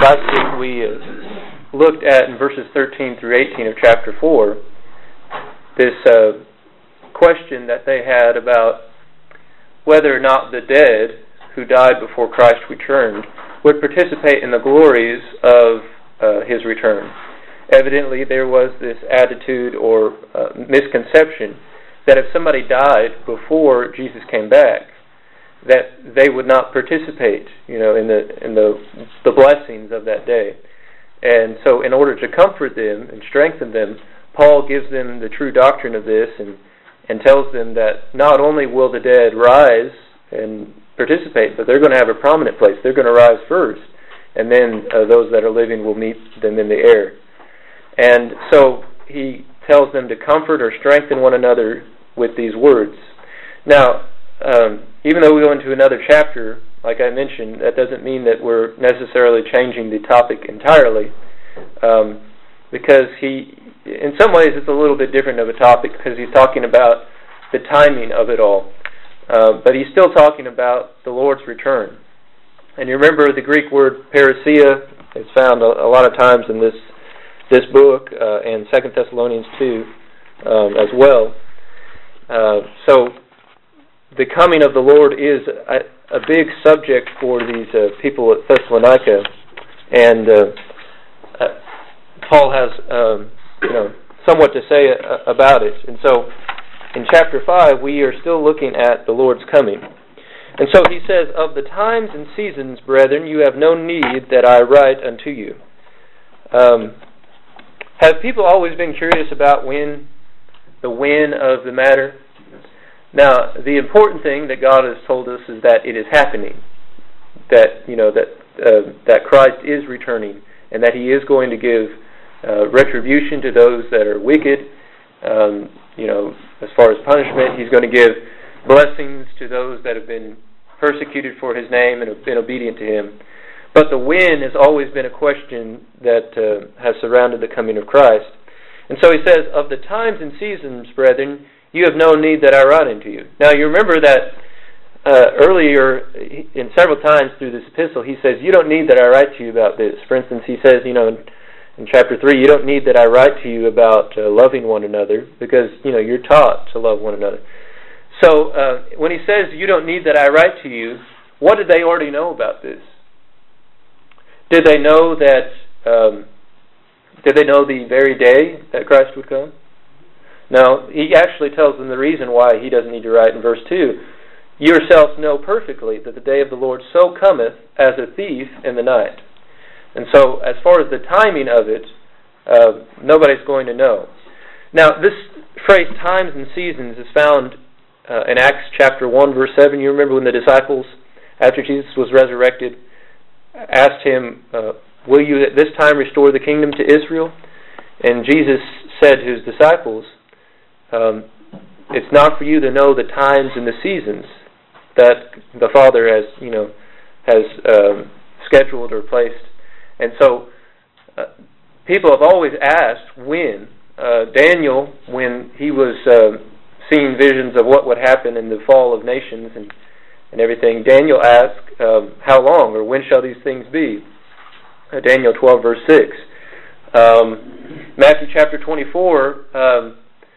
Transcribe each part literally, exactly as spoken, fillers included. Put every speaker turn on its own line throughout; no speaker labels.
last week we uh, looked at in verses thirteen through eighteen of chapter four this uh, question that they had about whether or not the dead who died before Christ returned would participate in the glories of uh, His return. Evidently, there was this attitude or uh, misconception that if somebody died before Jesus came back, that they would not participate, you know, in the in the the blessings of that day. And so, in order to comfort them and strengthen them, Paul gives them the true doctrine of this and and tells them that not only will the dead rise and participate, but they're going to have a prominent place. They're going to rise first, and then uh, those that are living will meet them in the air. And so he tells them to comfort or strengthen one another with these words. Now, um, even though we go into another chapter, like I mentioned, that doesn't mean that we're necessarily changing the topic entirely, um, because he, in some ways, it's a little bit different of a topic because he's talking about the timing of it all. Uh, but he's still talking about the Lord's return. And you remember the Greek word parousia is found a, a lot of times in this this book uh, and Second Thessalonians two um, as well. Uh, so the coming of the Lord is a, a big subject for these uh, people at Thessalonica, and uh, uh, Paul has um, you know somewhat to say uh, about it. And so in chapter five, we are still looking at the Lord's coming. And so he says, "Of the times and seasons, brethren, you have no need that I write unto you." Um, have people always been curious about when, the when of the matter? Now, the important thing that God has told us is that it is happening. That, you know, that uh, that Christ is returning, and that He is going to give uh, retribution to those that are wicked. Um, you know, as far as punishment, He's going to give blessings to those that have been persecuted for His name and have been obedient to Him. But the when has always been a question that uh, has surrounded the coming of Christ. And so he says, "Of the times and seasons, brethren, you have no need that I write unto you." Now you remember that uh, earlier, in several times through this epistle, he says, you don't need that I write to you about this. For instance, he says, you know, in, in chapter three, you don't need that I write to you about uh, loving one another, because, you know, you're taught to love one another. So uh, when he says you don't need that I write to you, what did they already know about this? Did they know that? Um, did they know the very day that Christ would come? No, he actually tells them the reason why he doesn't need to write in verse two. "You yourselves know perfectly that the day of the Lord so cometh as a thief in the night." And so, as far as the timing of it, uh, nobody's going to know. Now, this phrase "times and seasons" is found Uh, in Acts chapter one, verse seven. You remember when the disciples, after Jesus was resurrected, asked him, uh, "Will you at this time restore the kingdom to Israel?" And Jesus said to his disciples, um, "It's not for you to know the times and the seasons that the Father has, you know, has um, scheduled or placed." And so, uh, people have always asked when. Uh, Daniel, when he was Uh, seeing visions of what would happen in the fall of nations and, and everything, Daniel asked, um, how long, or when shall these things be? Uh, Daniel twelve, verse six. Um, Matthew chapter twenty-four, um,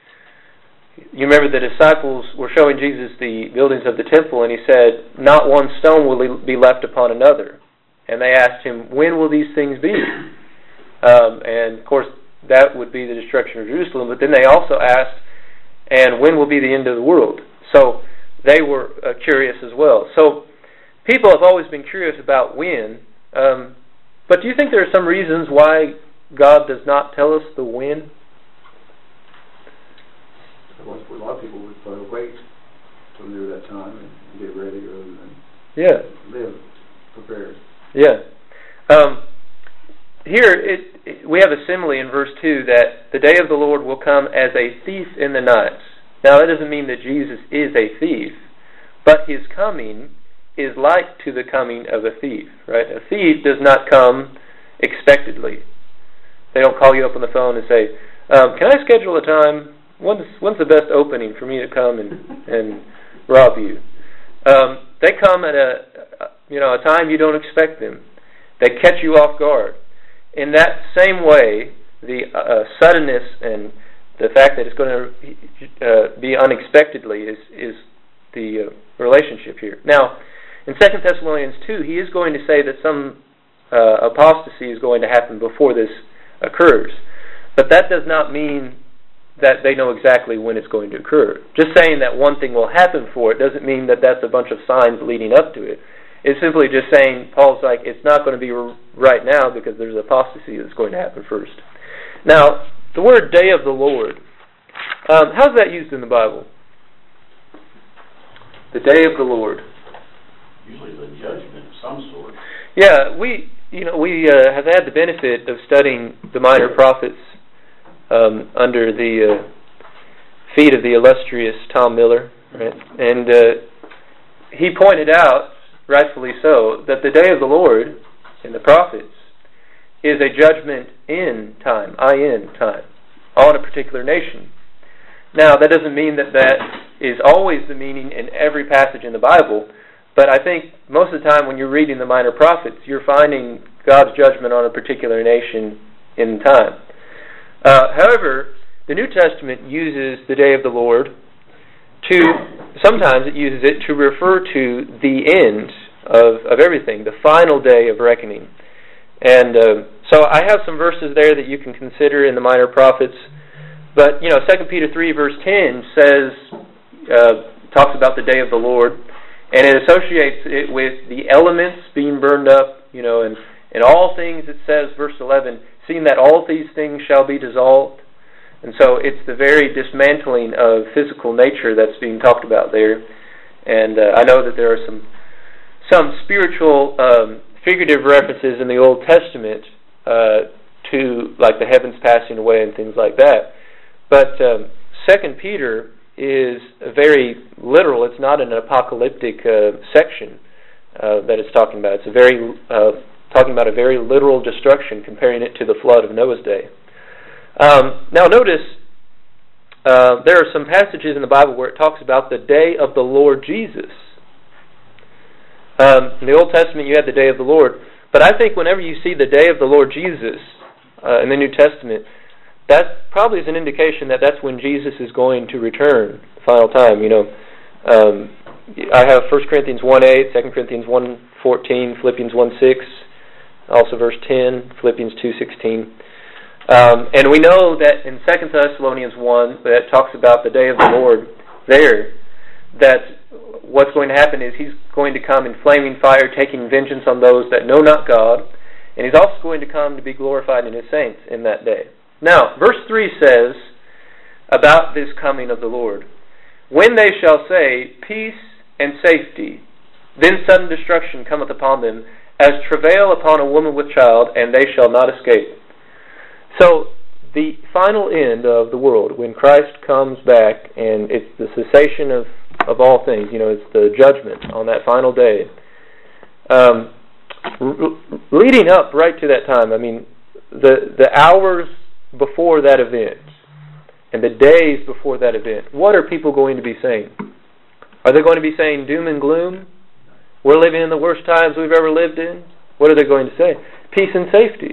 you remember the disciples were showing Jesus the buildings of the temple, and he said, "Not one stone will be left upon another." And they asked him, "When will these things be?" Um, and, of course, that would be the destruction of Jerusalem. But then they also asked, "And when will be the end of the world?" So they were uh, curious as well. So people have always been curious about when. Um, but do you think there are some reasons why God does not tell us the when?
Well, a lot of people would uh, wait till near that time and get ready rather than
yeah.
live prepared.
Yeah. Um, here, it, it, we have a simile in verse two that the day of the Lord will come as a thief in the night. Now, that doesn't mean that Jesus is a thief, but His coming is like to the coming of a thief, right? A thief does not come expectedly. They don't call you up on the phone and say, um, "Can I schedule a time? When's, when's the best opening for me to come and, and rob you?" Um, they come at a, you know, a time you don't expect them. They catch you off guard. In that same way, the uh, suddenness and the fact that it's going to uh, be unexpectedly is, is the uh, relationship here. Now, in Second Thessalonians two, he is going to say that some uh, apostasy is going to happen before this occurs. But that does not mean that they know exactly when it's going to occur. Just saying that one thing will happen for it doesn't mean that that's a bunch of signs leading up to it. It's simply just saying, Paul's like, it's not going to be right now because there's apostasy that's going to happen first. Now, the word day of the Lord, um, how's that used in the Bible? The day of the Lord.
Usually the judgment of some sort.
Yeah, we, you know, we uh, have had the benefit of studying the minor prophets um, under the uh, feet of the illustrious Tom Miller, right? And uh, he pointed out, rightfully so, that the day of the Lord in the prophets is a judgment in time, I-N time, on a particular nation. Now, that doesn't mean that that is always the meaning in every passage in the Bible, but I think most of the time when you're reading the minor prophets, you're finding God's judgment on a particular nation in time. Uh, however, the New Testament uses the day of the Lord to, sometimes it uses it to refer to the end of, of everything, the final day of reckoning. And uh, so I have some verses there that you can consider in the minor prophets. But, you know, Second Peter three verse ten says, uh, talks about the day of the Lord, and it associates it with the elements being burned up, you know, and, and all things, it says, verse eleven, seeing that all these things shall be dissolved. And so it's the very dismantling of physical nature that's being talked about there. And uh, I know that there are some some spiritual um, figurative references in the Old Testament uh, to, like, the heavens passing away and things like that. But um, Second Peter is very literal. It's not an apocalyptic uh, section uh, that it's talking about. It's a very uh, talking about a very literal destruction, comparing it to the flood of Noah's day. Um, now notice uh, there are some passages in the Bible where it talks about the day of the Lord Jesus. Um, in the Old Testament you had the day of the Lord, but I think whenever you see the day of the Lord Jesus uh, in the New Testament, that probably is an indication that that's when Jesus is going to return the final time. You know, um, I have First Corinthians one eight, Second Corinthians one fourteen, Philippians one six, also verse ten, Philippians two sixteen. Um, and we know that in Second Thessalonians one, that talks about the day of the Lord there, that what's going to happen is he's going to come in flaming fire, taking vengeance on those that know not God, and he's also going to come to be glorified in his saints in that day. Now, verse three says about this coming of the Lord, when they shall say, peace and safety, then sudden destruction cometh upon them, as travail upon a woman with child, and they shall not escape. So, the final end of the world, when Christ comes back, and it's the cessation of, of all things, you know, it's the judgment on that final day. Um, r- leading up right to that time, I mean, the the hours before that event and the days before that event, what are people going to be saying? Are they going to be saying doom and gloom? We're living in the worst times we've ever lived in? What are they going to say? Peace and safety.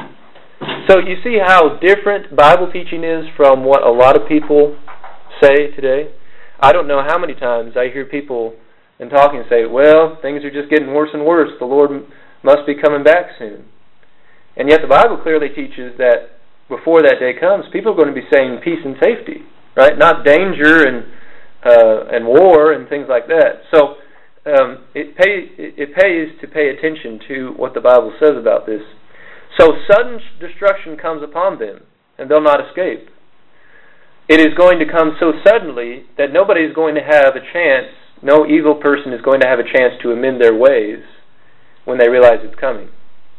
So you see how different Bible teaching is from what a lot of people say today? I don't know how many times I hear people and talking say, well, things are just getting worse and worse. The Lord must be coming back soon. And yet the Bible clearly teaches that before that day comes, people are going to be saying peace and safety, right? Not danger and uh, and war and things like that. So um, it, pay, it pays to pay attention to what the Bible says about this. So sudden destruction comes upon them, and they'll not escape. It is going to come so suddenly that nobody is going to have a chance, no evil person is going to have a chance to amend their ways when they realize it's coming.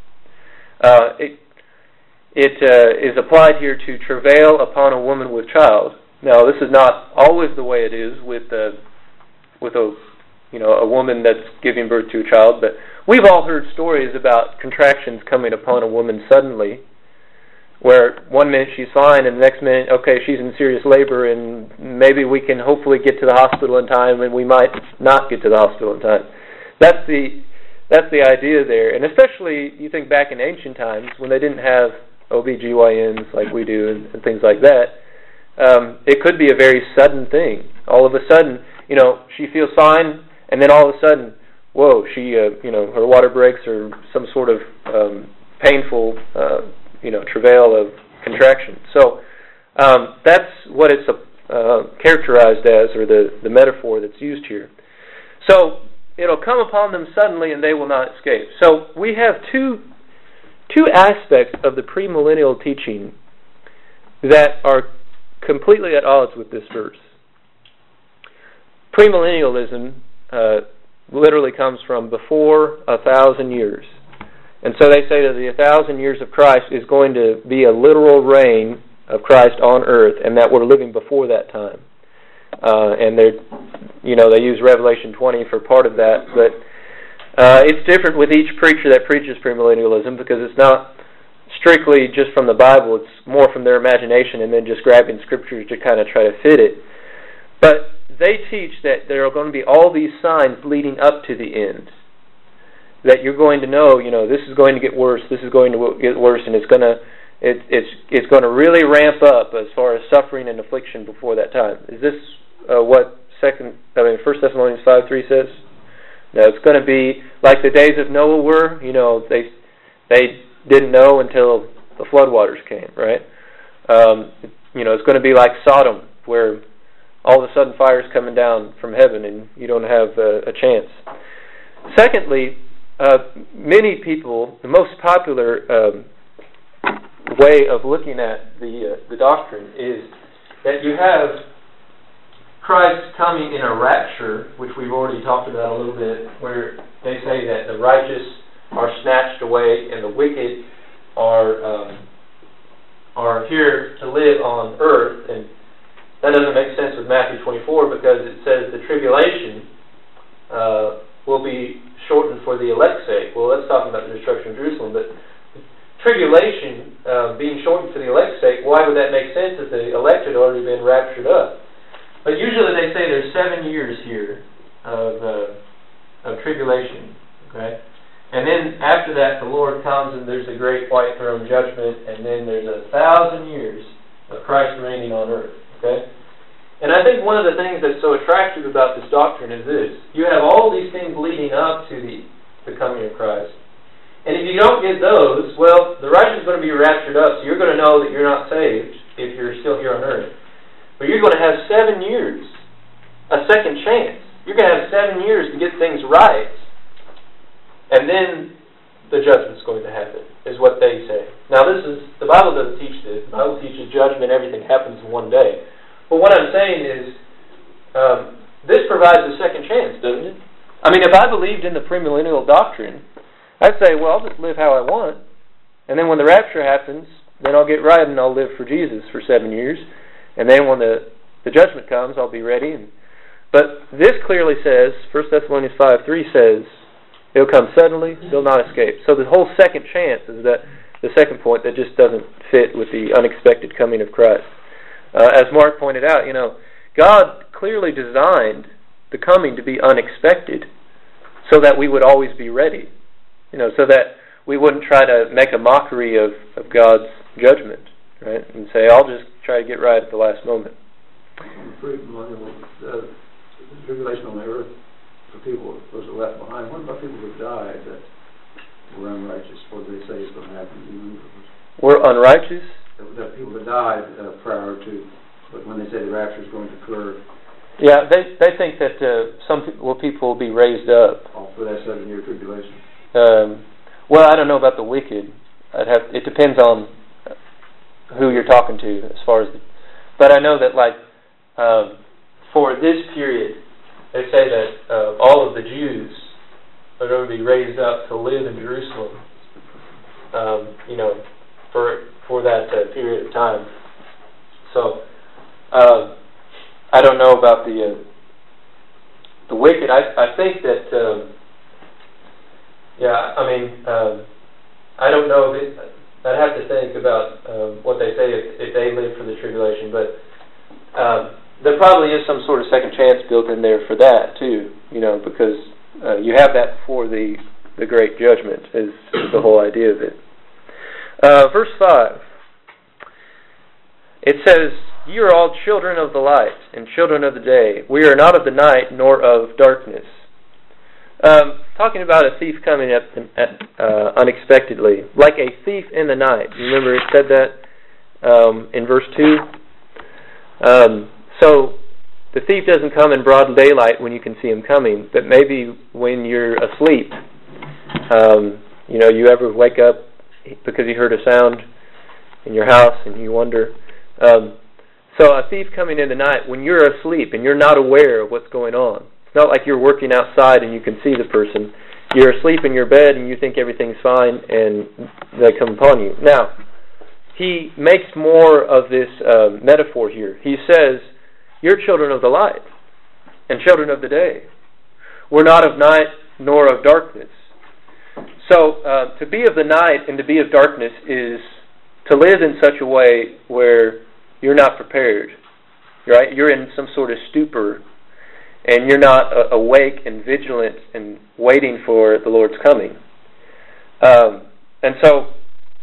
Uh, it It uh, is applied here to travail upon a woman with child. Now, this is not always the way it is with uh, with a you know a woman that's giving birth to a child, but we've all heard stories about contractions coming upon a woman suddenly, where one minute she's fine and the next minute, okay, she's in serious labor, and maybe we can hopefully get to the hospital in time, and we might not get to the hospital in time. That's the that's the idea there. And especially, you think back in ancient times, when they didn't have O B G Y Ns like we do and, and things like that, um, it could be a very sudden thing. All of a sudden, you know, she feels fine, and then all of a sudden, whoa, she, uh, you know, her water breaks or some sort of um, painful, uh, you know, travail of contraction. So um, that's what it's uh, characterized as, or the, the metaphor that's used here. So it'll come upon them suddenly, and they will not escape. So we have two two aspects of the premillennial teaching that are completely at odds with this verse. Premillennialism uh, literally comes from before a thousand years. And so they say that the thousand years of Christ is going to be a literal reign of Christ on earth, and that we're living before that time. Uh, and they, you know, they use Revelation twenty for part of that, but uh, it's different with each preacher that preaches premillennialism, because it's not strictly just from the Bible. It's more from their imagination and then just grabbing scriptures to kind of try to fit it. But they teach that there are going to be all these signs leading up to the end, that you're going to know, you know, this is going to get worse, this is going to get worse, and it's going to it, it's it's going to really ramp up as far as suffering and affliction before that time. Is this uh, what second I mean First Thessalonians five three says? No, it's going to be like the days of Noah were. You know, they they didn't know until the floodwaters came, right? Um, you know, it's going to be like Sodom, where all of a sudden fire's coming down from heaven and you don't have a, a chance. Secondly, uh, many people, the most popular um, way of looking at the uh, the doctrine is that you have Christ coming in a rapture, which we've already talked about a little bit, where they say that the righteous are snatched away and the wicked are um, are here to live on earth. And that doesn't make sense with Matthew twenty-four, because it says the tribulation uh, will be shortened for the elect's sake. Well, that's talking about the destruction of Jerusalem, but tribulation uh, being shortened for the elect's sake, why would that make sense if the elect had already been raptured up? But usually they say there's seven years here of, uh, of tribulation, okay? And then after that, the Lord comes and there's a great white throne judgment, and then there's a thousand years of Christ reigning on earth, okay? And I think one of the things that's so attractive about this doctrine is this. You have all these things leading up to the, the coming of Christ. And if you don't get those, well, the righteous is going to be raptured up, so you're going to know that you're not saved if you're still here on earth. But you're going to have seven years, a second chance. You're going to have seven years to get things right. And then the judgment's going to happen, is what they say. Now, this is, the Bible doesn't teach this. The Bible teaches judgment, everything happens in one day. But what I'm saying is, um, this provides a second chance, doesn't it? I mean, if I believed in the premillennial doctrine, I'd say, well, I'll just live how I want. And then when the rapture happens, then I'll get right and I'll live for Jesus for seven years. And then when the, the judgment comes, I'll be ready. And, but this clearly says, First Thessalonians five three says, it'll come suddenly, they'll not escape. So the whole second chance is that the second point that just doesn't fit with the unexpected coming of Christ. Uh, as Mark pointed out, you know, God clearly designed the coming to be unexpected so that we would always be ready. You know, so that we wouldn't try to make a mockery of, of God's judgment, right? And say, I'll just try to get right at the last moment.
The tribulation on the earth for people those are left behind. What about people who died that were unrighteous? What do they say is going to happen?
We're unrighteous?
The people that died uh, prior to, but when they say the rapture is going to occur.
Yeah, they they think that uh, some people, well, people will be raised up.
Oh, for that seven-year tribulation.
Um, well, I don't know about the wicked. I'd have. It depends on who you're talking to, as far as. The, but I know that, like, um, for this period, they say that uh, all of the Jews are going to be raised up to live in Jerusalem. Um, you know, for for that uh, period of time. So, uh, I don't know about the uh, the wicked. I I think that. Um, yeah, I mean, um, I don't know if it, I'd have to think about um, what they say if, if they live for the tribulation, but um, there probably is some sort of second chance built in there for that too. You know, because uh, you have that before the the great judgment, is, is the whole idea of it. Uh, verse five. It says, "You are all children of the light and children of the day. We are not of the night nor of darkness." Um, talking about a thief coming up at, uh, unexpectedly, like a thief in the night. You remember it said that um, in verse two? Um, so the thief doesn't come in broad daylight when you can see him coming, but maybe when you're asleep. Um, you know, you ever wake up because you heard a sound in your house and you wonder. Um, so a thief coming in the night when you're asleep and you're not aware of what's going on. It's not like you're working outside and you can see the person. You're asleep in your bed and you think everything's fine and they come upon you. Now, he makes more of this uh, metaphor here. He says, "You're children of the light and children of the day. We're not of night nor of darkness." So uh, to be of the night and to be of darkness is to live in such a way where you're not prepared, right? You're in some sort of stupor, and you're not uh, awake and vigilant and waiting for the Lord's coming. Um, and so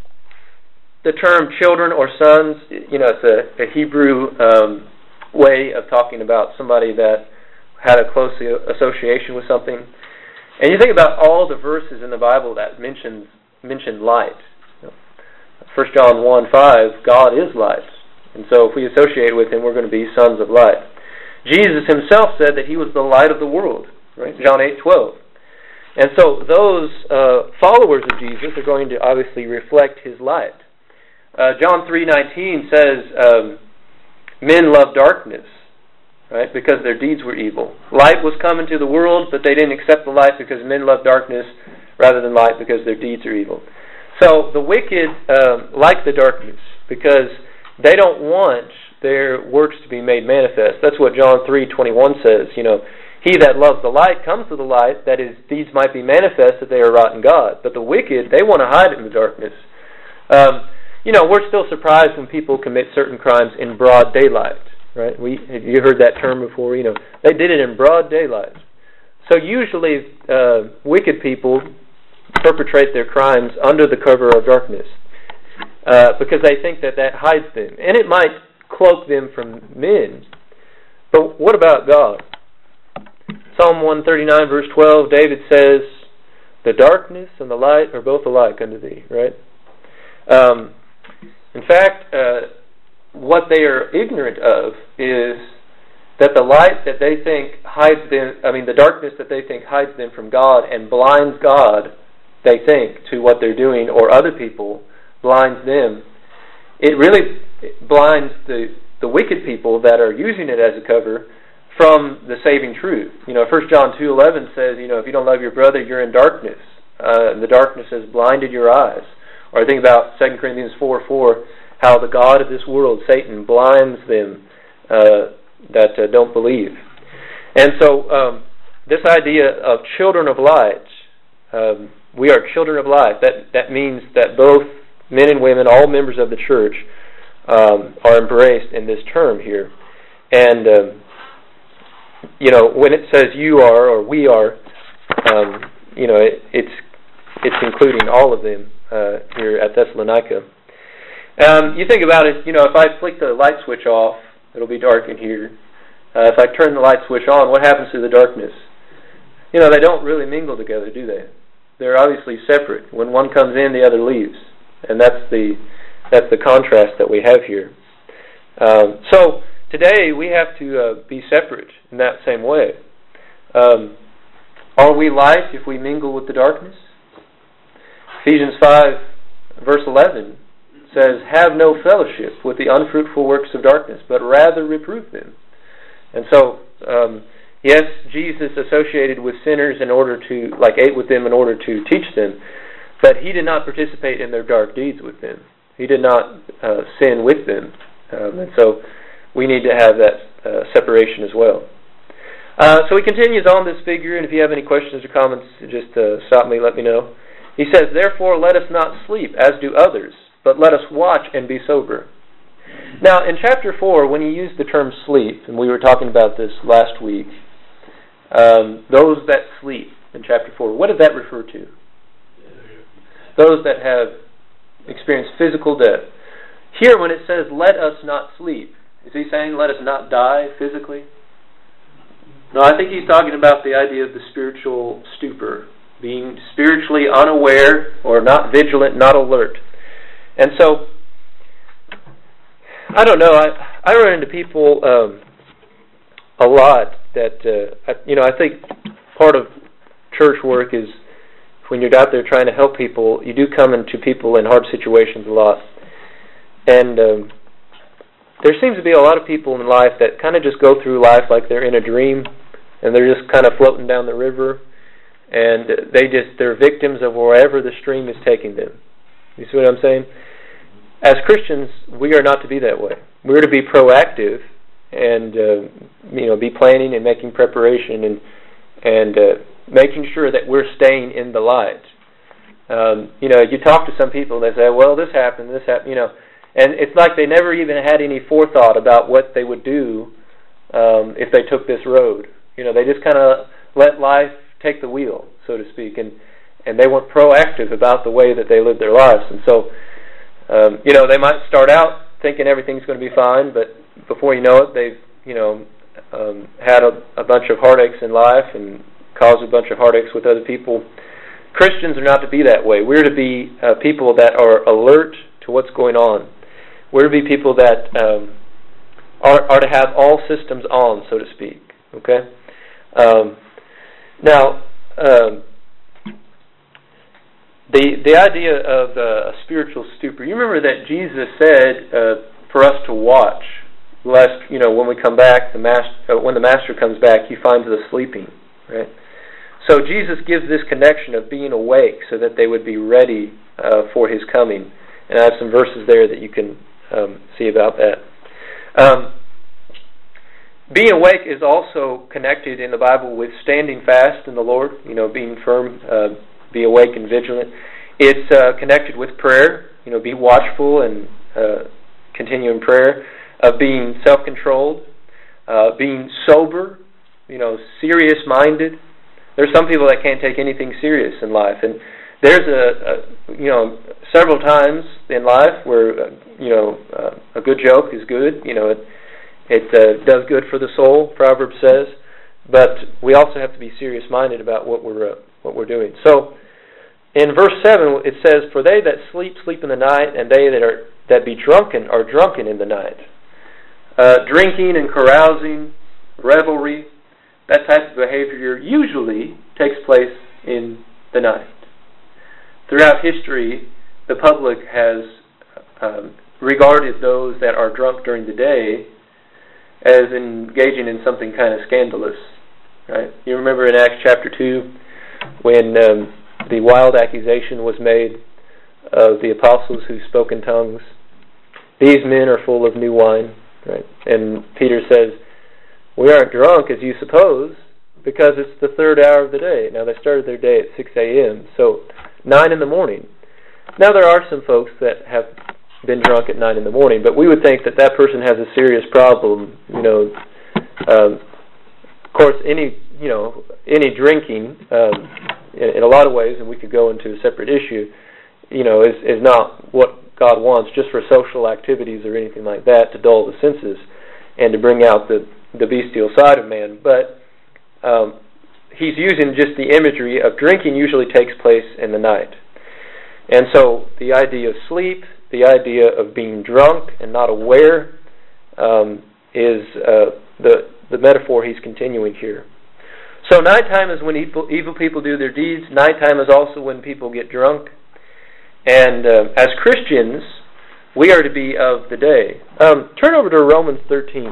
the term children or sons, you know, it's a, a Hebrew um, way of talking about somebody that had a close association with something. And you think about all the verses in the Bible that mention, mention light. First John one five, God is light. And so if we associate with Him, we're going to be sons of light. Jesus Himself said that He was the light of the world, right? John eight twelve. And so those uh, followers of Jesus are going to obviously reflect His light. Uh, John three nineteen says, um, men love darkness, right, because their deeds were evil. Light was coming to the world, but they didn't accept the light because men love darkness rather than light because their deeds are evil. So the wicked um, like the darkness because they don't want their works to be made manifest. That's what John three twenty-one says. You know, he that loves the light comes to the light, that his deeds might be manifest that they are wrought in God. But the wicked, they want to hide in the darkness. Um, you know, we're still surprised when people commit certain crimes in broad daylight. Right? We you heard that term before? You know, they did it in broad daylight. So usually, uh, wicked people perpetrate their crimes under the cover of darkness uh, because they think that that hides them, and it might cloak them from men. But what about God? Psalm one thirty-nine, verse twelve, David says, "The darkness and the light are both alike unto thee." Right? Um, in fact, uh, what they are ignorant of is that the light that they think hides them, I mean the darkness that they think hides them from God and blinds God, they think, to what they're doing, or other people, blinds them. It really blinds the, the wicked people that are using it as a cover from the saving truth. You know, First John two eleven says, you know, if you don't love your brother, you're in darkness. Uh, and the darkness has blinded your eyes. Or I think about Second Corinthians four four, how the god of this world, Satan, blinds them uh, that uh, don't believe. And so um, this idea of children of light, um, we are children of light. That that means that both men and women, all members of the church, um, are embraced in this term here. And, um, you know, when it says you are or we are, um, you know, it, it's it's including all of them uh, here at Thessalonica. Um, you think about it, you know, if I flick the light switch off, it'll be dark in here. Uh, if I turn the light switch on, what happens to the darkness? You know, they don't really mingle together, do they? They're obviously separate. When one comes in, the other leaves. And that's the that's the contrast that we have here. Um, so today we have to uh, be separate in that same way. Um, are we light if we mingle with the darkness? Ephesians five, verse eleven says, "Have no fellowship with the unfruitful works of darkness, but rather reprove them." And so, um, yes, Jesus associated with sinners in order to, like, ate with them in order to teach them, but He did not participate in their dark deeds with them. He did not uh, sin with them. Um, and so we need to have that uh, separation as well. Uh, so he continues on this figure, and if you have any questions or comments, just uh, stop me, let me know. He says, "Therefore let us not sleep, as do others, but let us watch and be sober." Now, in chapter four, when he used the term sleep, and we were talking about this last week, um, those that sleep in chapter four, what did that refer to? those that have experienced physical death. Here, when it says, let us not sleep, is he saying let us not die physically? No, I think he's talking about the idea of the spiritual stupor, being spiritually unaware or not vigilant, not alert. And so, I don't know, I, I run into people um, a lot that, uh, I, you know, I think part of church work is when you're out there trying to help people, you do come into people in hard situations a lot. And um, there seems to be a lot of people in life that kind of just go through life like they're in a dream, and they're just kind of floating down the river, and they just, they're victims of wherever the stream is taking them. You see what I'm saying? As Christians, we are not to be that way. We're to be proactive and uh, you know, be planning and making preparation and and uh, making sure that we're staying in the light. Um, you know, you talk to some people and they say, well, this happened, this happened, you know, and it's like they never even had any forethought about what they would do um, if they took this road. You know, they just kind of let life take the wheel, so to speak, and, and they weren't proactive about the way that they lived their lives. And so, um, you know, they might start out thinking everything's going to be fine, but before you know it, they've, you know, um, had a, a bunch of heartaches in life and caused a bunch of heartaches with other people. Christians are not to be that way. We're to be uh, people that are alert to what's going on. We're to be people that um, are, are to have all systems on, so to speak. Okay? Um, now, um, the the idea of uh, a spiritual stupor. You remember that Jesus said uh, for us to watch, lest, you know, when we come back, the master, uh, when the master comes back, he finds us sleeping, right? So Jesus gives this connection of being awake so that they would be ready uh, for his coming. And I have some verses there that you can um, see about that. Um, being awake is also connected in the Bible with standing fast in the Lord, you know, being firm, uh, be awake and vigilant. It's uh, connected with prayer, you know, be watchful and uh, continue in prayer, of uh, being self-controlled, uh, being sober, you know, serious-minded. There's some people that can't take anything serious in life, and there's a, a you know, several times in life where uh, you know uh, a good joke is good. You know, it it uh, does good for the soul. Proverbs says, but we also have to be serious-minded about what we're uh, what we're doing. So, in verse seven, it says, "For they that sleep sleep in the night, and they that are that be drunken are drunken in the night." Uh, drinking and carousing, revelry, that type of behavior usually takes place in the night. Throughout history, the public has um, regarded those that are drunk during the day as engaging in something kind of scandalous. Right? You remember in Acts chapter two when um, the wild accusation was made of the apostles who spoke in tongues. These men are full of new wine. Right? And Peter says, we aren't drunk as you suppose, because it's the third hour of the day. Now, they started their day at six a.m., so nine in the morning. Now, there are some folks that have been drunk at nine in the morning, but we would think that that person has a serious problem. You know, um, of course, any you know any drinking, um, in, in a lot of ways, and we could go into a separate issue, you know, is is not what God wants, just for social activities or anything like that, to dull the senses and to bring out the the bestial side of man. But um, he's using just the imagery of drinking usually takes place in the night. And so the idea of sleep, the idea of being drunk and not aware um, is uh, the, the metaphor he's continuing here. So nighttime is when evil, evil people do their deeds. Nighttime is also when people get drunk. And uh, as Christians, we are to be of the day. Um, turn over to Romans thirteen.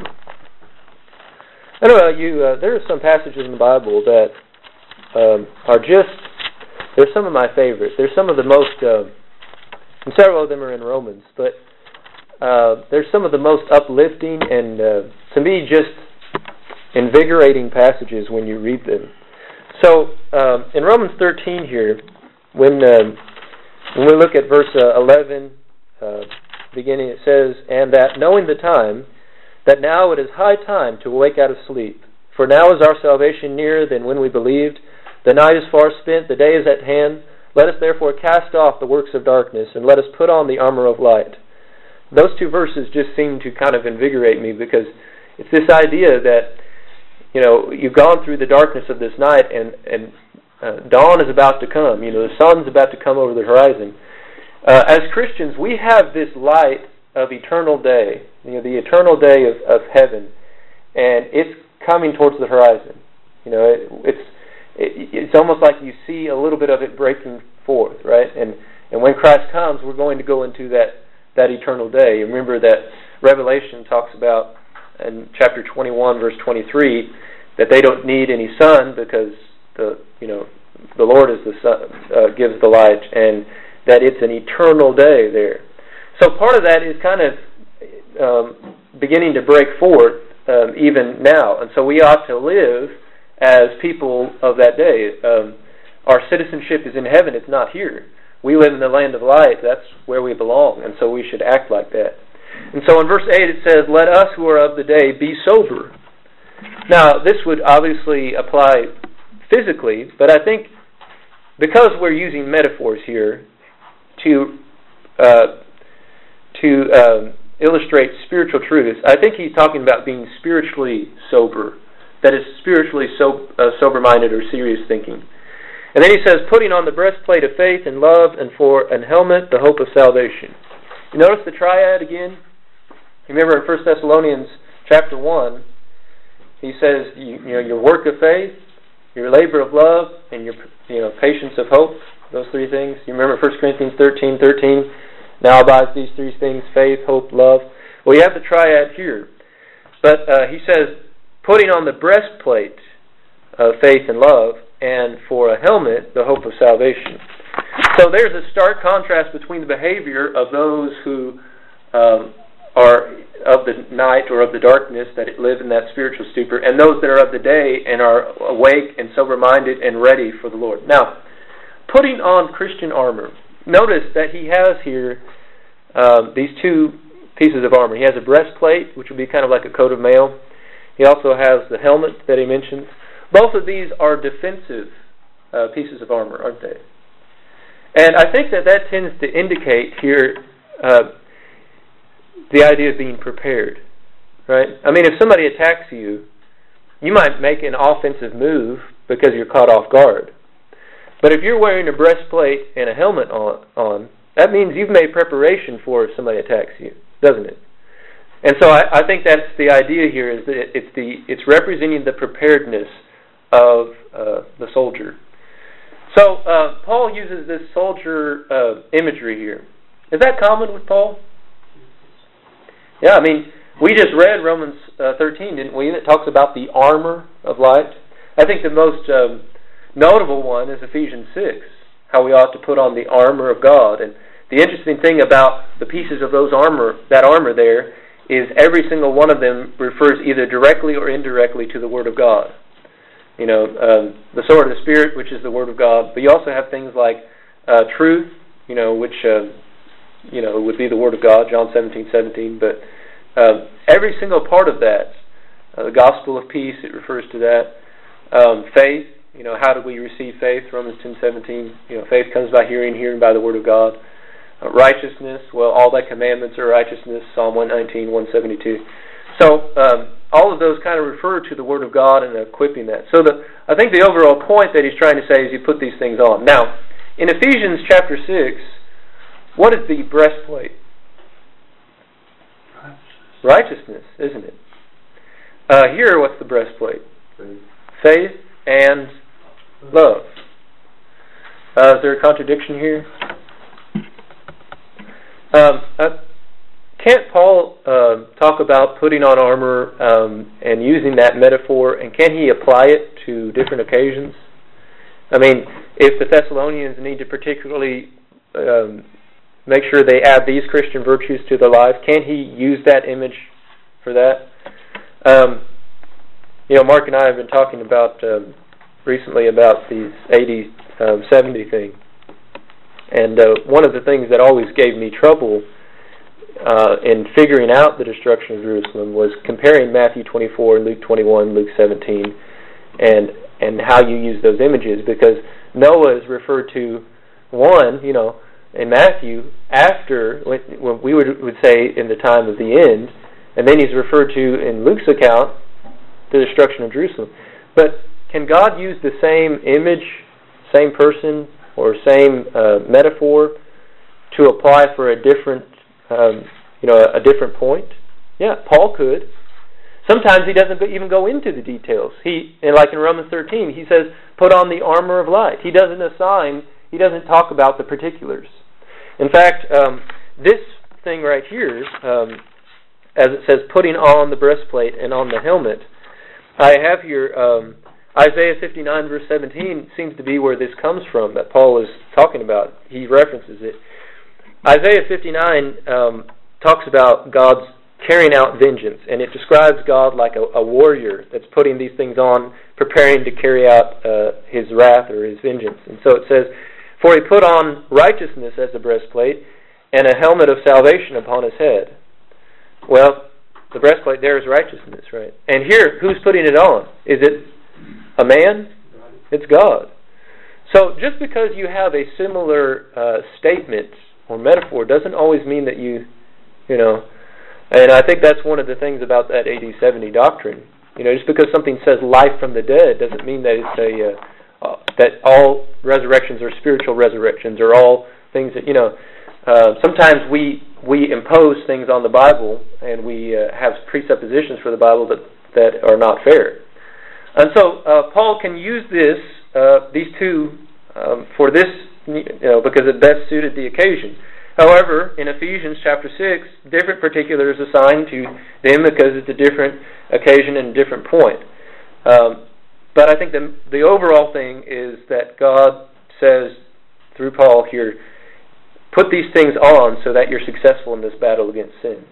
I don't know about you, uh, there are some passages in the Bible that um, are just, they're some of my favorites. They're some of the most, uh, and several of them are in Romans, but uh, they're some of the most uplifting and, uh, to me, just invigorating passages when you read them. So, um, in Romans thirteen here, when um, when we look at verse uh, eleven, uh, beginning, it says, "And that, knowing the time, that now it is high time to awake out of sleep. For now is our salvation nearer than when we believed. The night is far spent, the day is at hand. Let us therefore cast off the works of darkness, and let us put on the armor of light. Those two verses just seem to kind of invigorate me, because it's this idea that, you know, you've gone through the darkness of this night, and, and uh, dawn is about to come. You know, the sun's about to come over the horizon. Uh, as Christians, we have this light of eternal day, you know, the eternal day of, of heaven, and it's coming towards the horizon. You know, it, it's it, it's almost like you see a little bit of it breaking forth, right? And and when Christ comes, we're going to go into that that eternal day. Remember that Revelation talks about in chapter twenty-one, verse twenty-three, that they don't need any sun because the you know the Lord is the sun, uh, gives the light, and that it's an eternal day there. So part of that is kind of um, beginning to break forth um, even now, and so we ought to live as people of that day. Um, our citizenship is in heaven; it's not here. We live in the land of light. That's where we belong, and so we should act like that. And so in verse eight it says, "Let us who are of the day be sober." Now, this would obviously apply physically, but I think because we're using metaphors here to uh, to um, illustrate spiritual truths, I think he's talking about being spiritually sober, that is, spiritually so, uh, sober-minded or serious thinking. And then he says, putting on the breastplate of faith and love, and for an helmet, the hope of salvation. You notice the triad again? Remember in First Thessalonians chapter one, he says, you, you know, your work of faith, your labor of love, and your you know patience of hope. Those three things. You remember First Corinthians thirteen thirteen. Now abides these three things: faith, hope, love. Well, you have the triad here, but uh, he says, putting on the breastplate of faith and love, and for a helmet, the hope of salvation. So there's a stark contrast between the behavior of those who um, are of the night or of the darkness, that live in that spiritual stupor, and those that are of the day and are awake and sober-minded and ready for the Lord. Now, putting on Christian armor. Notice that he has here um, these two pieces of armor. He has a breastplate, which would be kind of like a coat of mail. He also has the helmet that he mentions. Both of these are defensive uh, pieces of armor, aren't they? And I think that that tends to indicate here uh, the idea of being prepared, right? I mean, if somebody attacks you, you might make an offensive move because you're caught off guard. But if you're wearing a breastplate and a helmet on, on that means you've made preparation for if somebody attacks you, doesn't it? And so I, I think that's the idea here, is that it's the it's representing the preparedness of uh, the soldier. So uh, Paul uses this soldier uh, imagery here. Is that common with Paul? Yeah, I mean, we just read Romans uh, thirteen, didn't we? That talks about the armor of light. I think the most um, notable one is Ephesians six, how we ought to put on the armor of God. And the interesting thing about the pieces of those armor, that armor there, is every single one of them refers either directly or indirectly to the Word of God. You know, um, the sword of the Spirit, which is the Word of God, but you also have things like uh, truth, you know, which uh, you know would be the Word of God, John seventeen seventeen. But uh, every single part of that, uh, the gospel of peace, it refers to that. Um, faith, you know, how do we receive faith? Romans ten seventeen. You know, faith comes by hearing, hearing by the Word of God. Uh, righteousness, well, all thy commandments are righteousness, Psalm one nineteen, one seventy-two. So um, all of those kind of refer to the Word of God and equipping that. So the, I think the overall point that he's trying to say is you put these things on. Now, in Ephesians chapter six, what is the breastplate? Righteousness, isn't it? Uh, here, what's the breastplate?
Faith.
Faith and love. Uh, is there a contradiction here? Um, uh, can't Paul uh, talk about putting on armor um, and using that metaphor, and can he apply it to different occasions? I mean, if the Thessalonians need to particularly um, make sure they add these Christian virtues to their lives, can he use that image for that? Um, you know, Mark and I have been talking about um, recently about these eighty seventy thing. And uh, one of the things that always gave me trouble uh, in figuring out the destruction of Jerusalem was comparing Matthew twenty-four, Luke twenty-one, Luke seventeen, and and how you use those images, because Noah is referred to one, you know, in Matthew, after, when, when we would, would say in the time of the end, and then he's referred to in Luke's account, the destruction of Jerusalem. But can God use the same image, same person, or same uh, metaphor to apply for a different, um, you know, a, a different point? Yeah, Paul could. Sometimes he doesn't even go into the details. He, and like in Romans thirteen, he says, "Put on the armor of light." He doesn't assign. He doesn't talk about the particulars. In fact, um, this thing right here, um, as it says, "Putting on the breastplate and on the helmet," I have here um, Isaiah fifty-nine verse seventeen seems to be where this comes from that Paul is talking about. He references it. Isaiah fifty-nine um, talks about God's carrying out vengeance, and it describes God like a, a warrior that's putting these things on, preparing to carry out uh, his wrath or his vengeance. And so it says, "For he put on righteousness as a breastplate, and a helmet of salvation upon his head." Well, the breastplate there is righteousness, right? And here, who's putting it on? Is it a man? It's God. So just because you have a similar uh, statement or metaphor doesn't always mean that you, you know, and I think that's one of the things about that A D seventy doctrine. You know, just because something says life from the dead doesn't mean that it's a uh, uh, that all resurrections are spiritual resurrections or all things that, you know, uh, sometimes we we impose things on the Bible and we uh, have presuppositions for the Bible that, that are not fair. And so uh, Paul can use this, uh, these two, um, for this, you know, because it best suited the occasion. However, in Ephesians chapter six, different particulars assigned to them because it's a different occasion and a different point. Um, but I think the, the overall thing is that God says, through Paul here, put these things on so that you're successful in this battle against sin.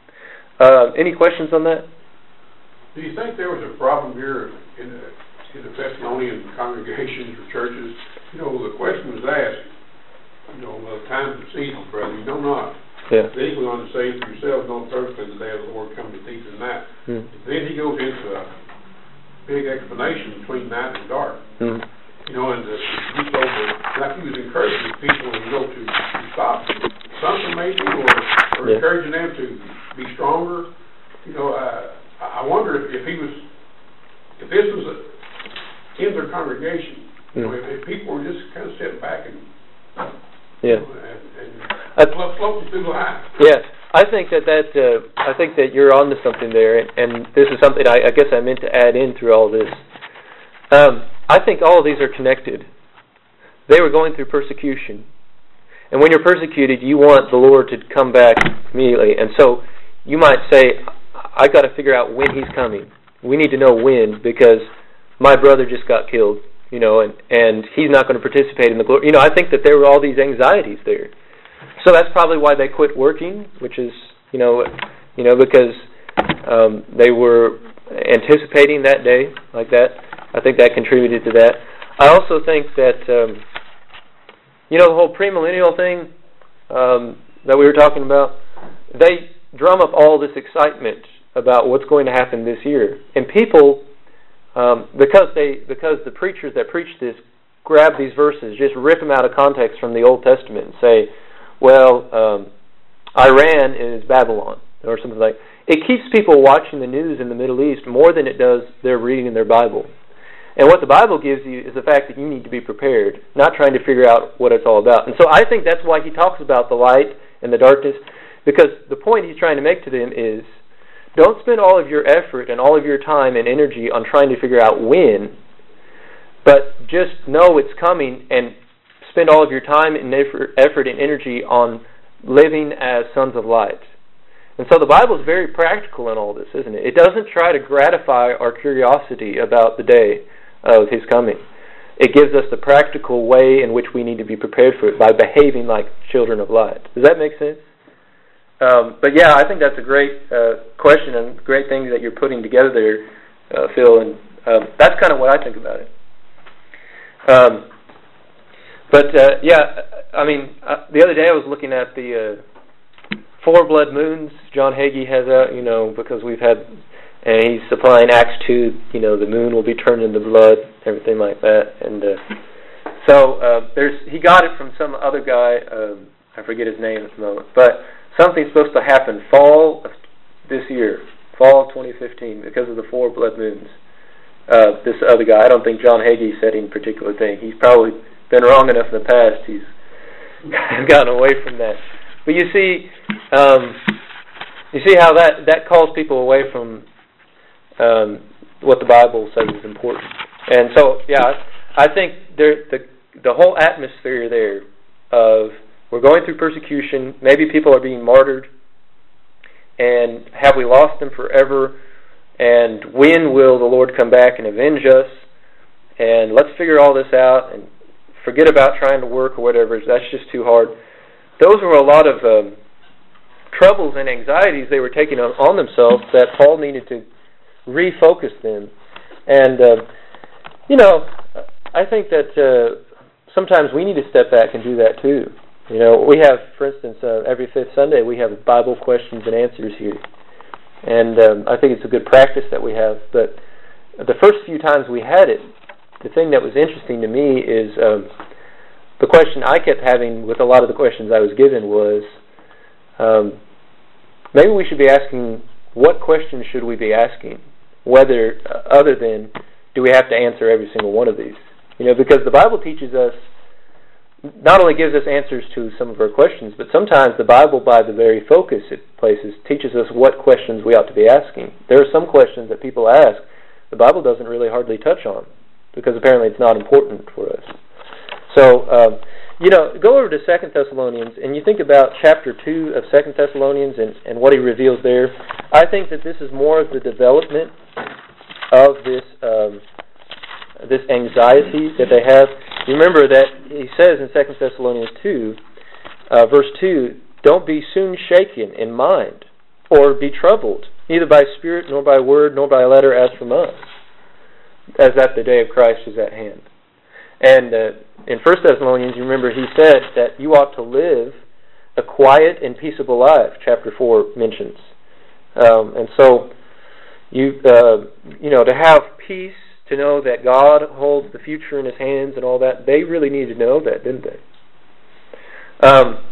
Uh, any questions on that?
Do you think there was a problem here in the, in the Thessalonian congregations or churches? You know, the question was asked, you know, the times of seasons, brother, you know not.
Yeah.
Then he went on to say, "For yourselves don't thirst in the day of the Lord come to thief and night."
Mm.
Then he goes into a big explanation between night and dark.
Mm.
You know, and the, he told the, like he was encouraging people to go to, to stop something maybe, or, or
yeah.
encouraging them to be stronger. You know, uh, I wonder if, if he was, if this was a, in their congregation, mm. you know, if, if people were just kind of sitting back and
Yeah.
And, and floating through life.
Yeah, I think that that uh, I think that you're onto something there, and, and this is something I, I guess I meant to add in through all this. Um, I think all of these are connected. They were going through persecution, and when you're persecuted, you want the Lord to come back immediately, and so you might say, "I got to figure out when He's coming. We need to know when because my brother just got killed." You know, and, and he's not going to participate in the glory. You know, I think that there were all these anxieties there. So that's probably why they quit working, which is, you know, you know, because um, they were anticipating that day like that. I think that contributed to that. I also think that, um, you know, the whole premillennial thing um, that we were talking about, they drum up all this excitement about what's going to happen this year. And people... Um, because they, because the preachers that preach this grab these verses, just rip them out of context from the Old Testament and say, well, um, Iran is Babylon, or something like that. It keeps people watching the news in the Middle East more than it does their reading in their Bible. And what the Bible gives you is the fact that you need to be prepared, not trying to figure out what it's all about. And so I think that's why he talks about the light and the darkness, because the point he's trying to make to them is, don't spend all of your effort and all of your time and energy on trying to figure out when, but just know it's coming and spend all of your time and effort, effort and energy on living as sons of light. And so the Bible is very practical in all this, isn't it? It doesn't try to gratify our curiosity about the day of His coming. It gives us the practical way in which we need to be prepared for it by behaving like children of light. Does that make sense? Um, but yeah, I think that's a great uh, question and great thing that you're putting together there, uh, Phil, and um, that's kind of what I think about it. Um, but uh, yeah, I mean, uh, the other day I was looking at the uh, four blood moons John Hagee has out, you know, because we've had, and he's supplying Acts two, you know, the moon will be turned into blood, everything like that, and uh, So uh, there's he got it from some other guy. Um, I forget his name at the moment, but something's supposed to happen fall of this year, fall of twenty fifteen, because of the four blood moons. Uh, this other guy, I don't think John Hagee said any particular thing. He's probably been wrong enough in the past. He's gotten away from that. But you see, um, you see how that that calls people away from um, what the Bible says is important. And so, yeah, I think there, the the whole atmosphere there of we're going through persecution, maybe people are being martyred, and have we lost them forever? And when will the Lord come back and avenge us? And let's figure all this out and forget about trying to work or whatever. That's just too hard. Those were a lot of um, troubles and anxieties they were taking on, on themselves that Paul needed to refocus them. And, uh, you know, I think that uh, sometimes we need to step back and do that too. You know, we have, for instance, uh, every fifth Sunday we have Bible questions and answers here. And um, I think it's a good practice that we have. But the first few times we had it, the thing that was interesting to me is um, the question I kept having with a lot of the questions I was given was, um, maybe we should be asking, what questions should we be asking? Whether, uh, other than, do we have to answer every single one of these? You know, because the Bible teaches us, not only gives us answers to some of our questions, but sometimes the Bible, by the very focus it places, teaches us what questions we ought to be asking. There are some questions that people ask the Bible doesn't really hardly touch on, because apparently it's not important for us. So, um, you know, go over to Second Thessalonians, and you think about chapter two of Second Thessalonians and, and what he reveals there. I think that this is more of the development of this um, this anxiety that they have. You remember that he says in Second Thessalonians two, uh, verse two, don't be soon shaken in mind, or be troubled, neither by spirit, nor by word, nor by letter as from us, as that the day of Christ is at hand. And uh, in First Thessalonians, you remember he said that you ought to live a quiet and peaceable life, chapter four mentions. Um, and so, you uh, you know, to have peace, to know that God holds the future in his hands and all that, they really needed to know that, didn't they? Um,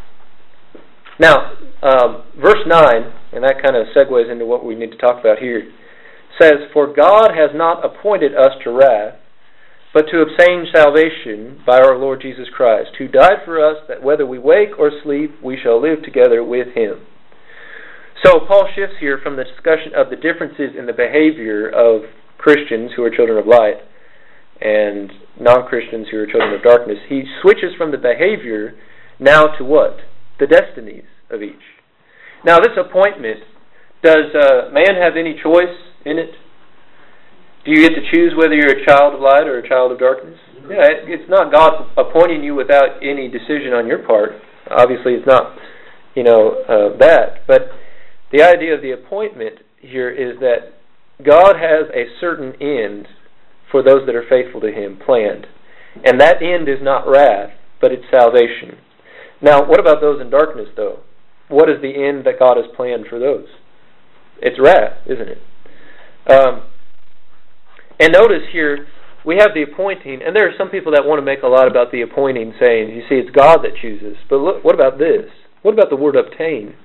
now, um, verse nine, and that kind of segues into what we need to talk about here, says, for God has not appointed us to wrath, but to obtain salvation by our Lord Jesus Christ, who died for us, that whether we wake or sleep, we shall live together with him. So Paul shifts here from the discussion of the differences in the behavior of Christians who are children of light and non-Christians who are children of darkness. He switches from the behavior now to what? The destinies of each. Now this appointment, does uh, man have any choice in it? Do you get to choose whether you're a child of light or a child of darkness? Yeah, it, it's not God appointing you without any decision on your part. Obviously it's not, you know, uh, that. But the idea of the appointment here is that God has a certain end for those that are faithful to him planned. And that end is not wrath, but it's salvation. Now, what about those in darkness, though? What is the end that God has planned for those? It's wrath, isn't it? Um, and notice here, we have the appointing, and there are some people that want to make a lot about the appointing, saying, you see, it's God that chooses. But look, what about this? What about the word obtain?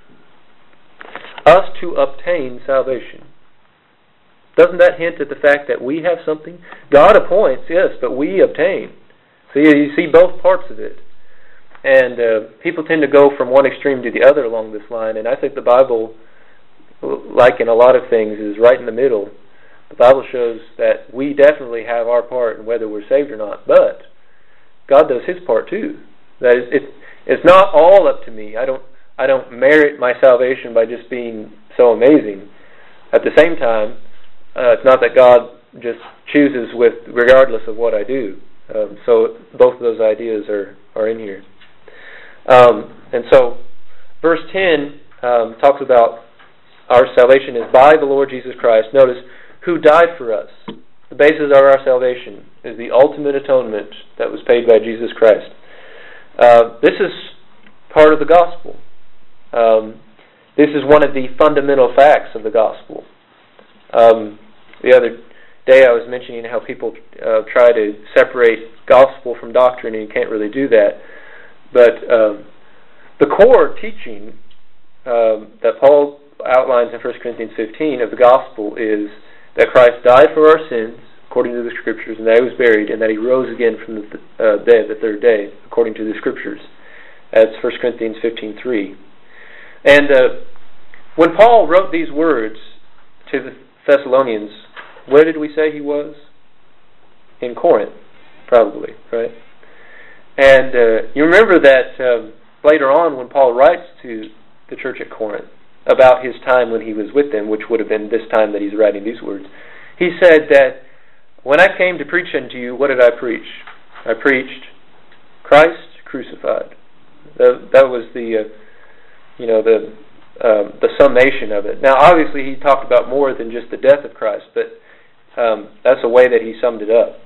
Us to obtain salvation. Doesn't that hint at the fact that we have something? God appoints, yes, but we obtain. So you, you see both parts of it. And uh, people tend to go from one extreme to the other along this line, and I think the Bible, like in a lot of things, is right in the middle. The Bible shows that we definitely have our part in whether we're saved or not, but God does his part too. That is, it, it's not all up to me. I don't, I don't merit my salvation by just being so amazing. At the same time, uh, it's not that God just chooses with regardless of what I do. Um, so both of those ideas are, are in here. Um, and so verse ten um, talks about our salvation is by the Lord Jesus Christ. Notice, who died for us. The basis of our salvation is the ultimate atonement that was paid by Jesus Christ. Uh, this is part of the gospel. Um, this is one of the fundamental facts of the gospel. Um, the other, day I was mentioning how people uh, try to separate gospel from doctrine, and you can't really do that. But um, the core teaching um, that Paul outlines in First Corinthians fifteen of the gospel is that Christ died for our sins, according to the Scriptures, and that He was buried, and that He rose again from the th- uh, dead the third day, according to the Scriptures. That's First Corinthians fifteen three. And uh, when Paul wrote these words to the Thessalonians, where did we say he was? In Corinth, probably, right? And uh, you remember that um, later on when Paul writes to the church at Corinth about his time when he was with them, which would have been this time that he's writing these words, he said that, when I came to preach unto you, what did I preach? I preached Christ crucified. That, that was the, uh, you know, the um, the summation of it. Now, obviously, he talked about more than just the death of Christ, but um, that's a way that he summed it up.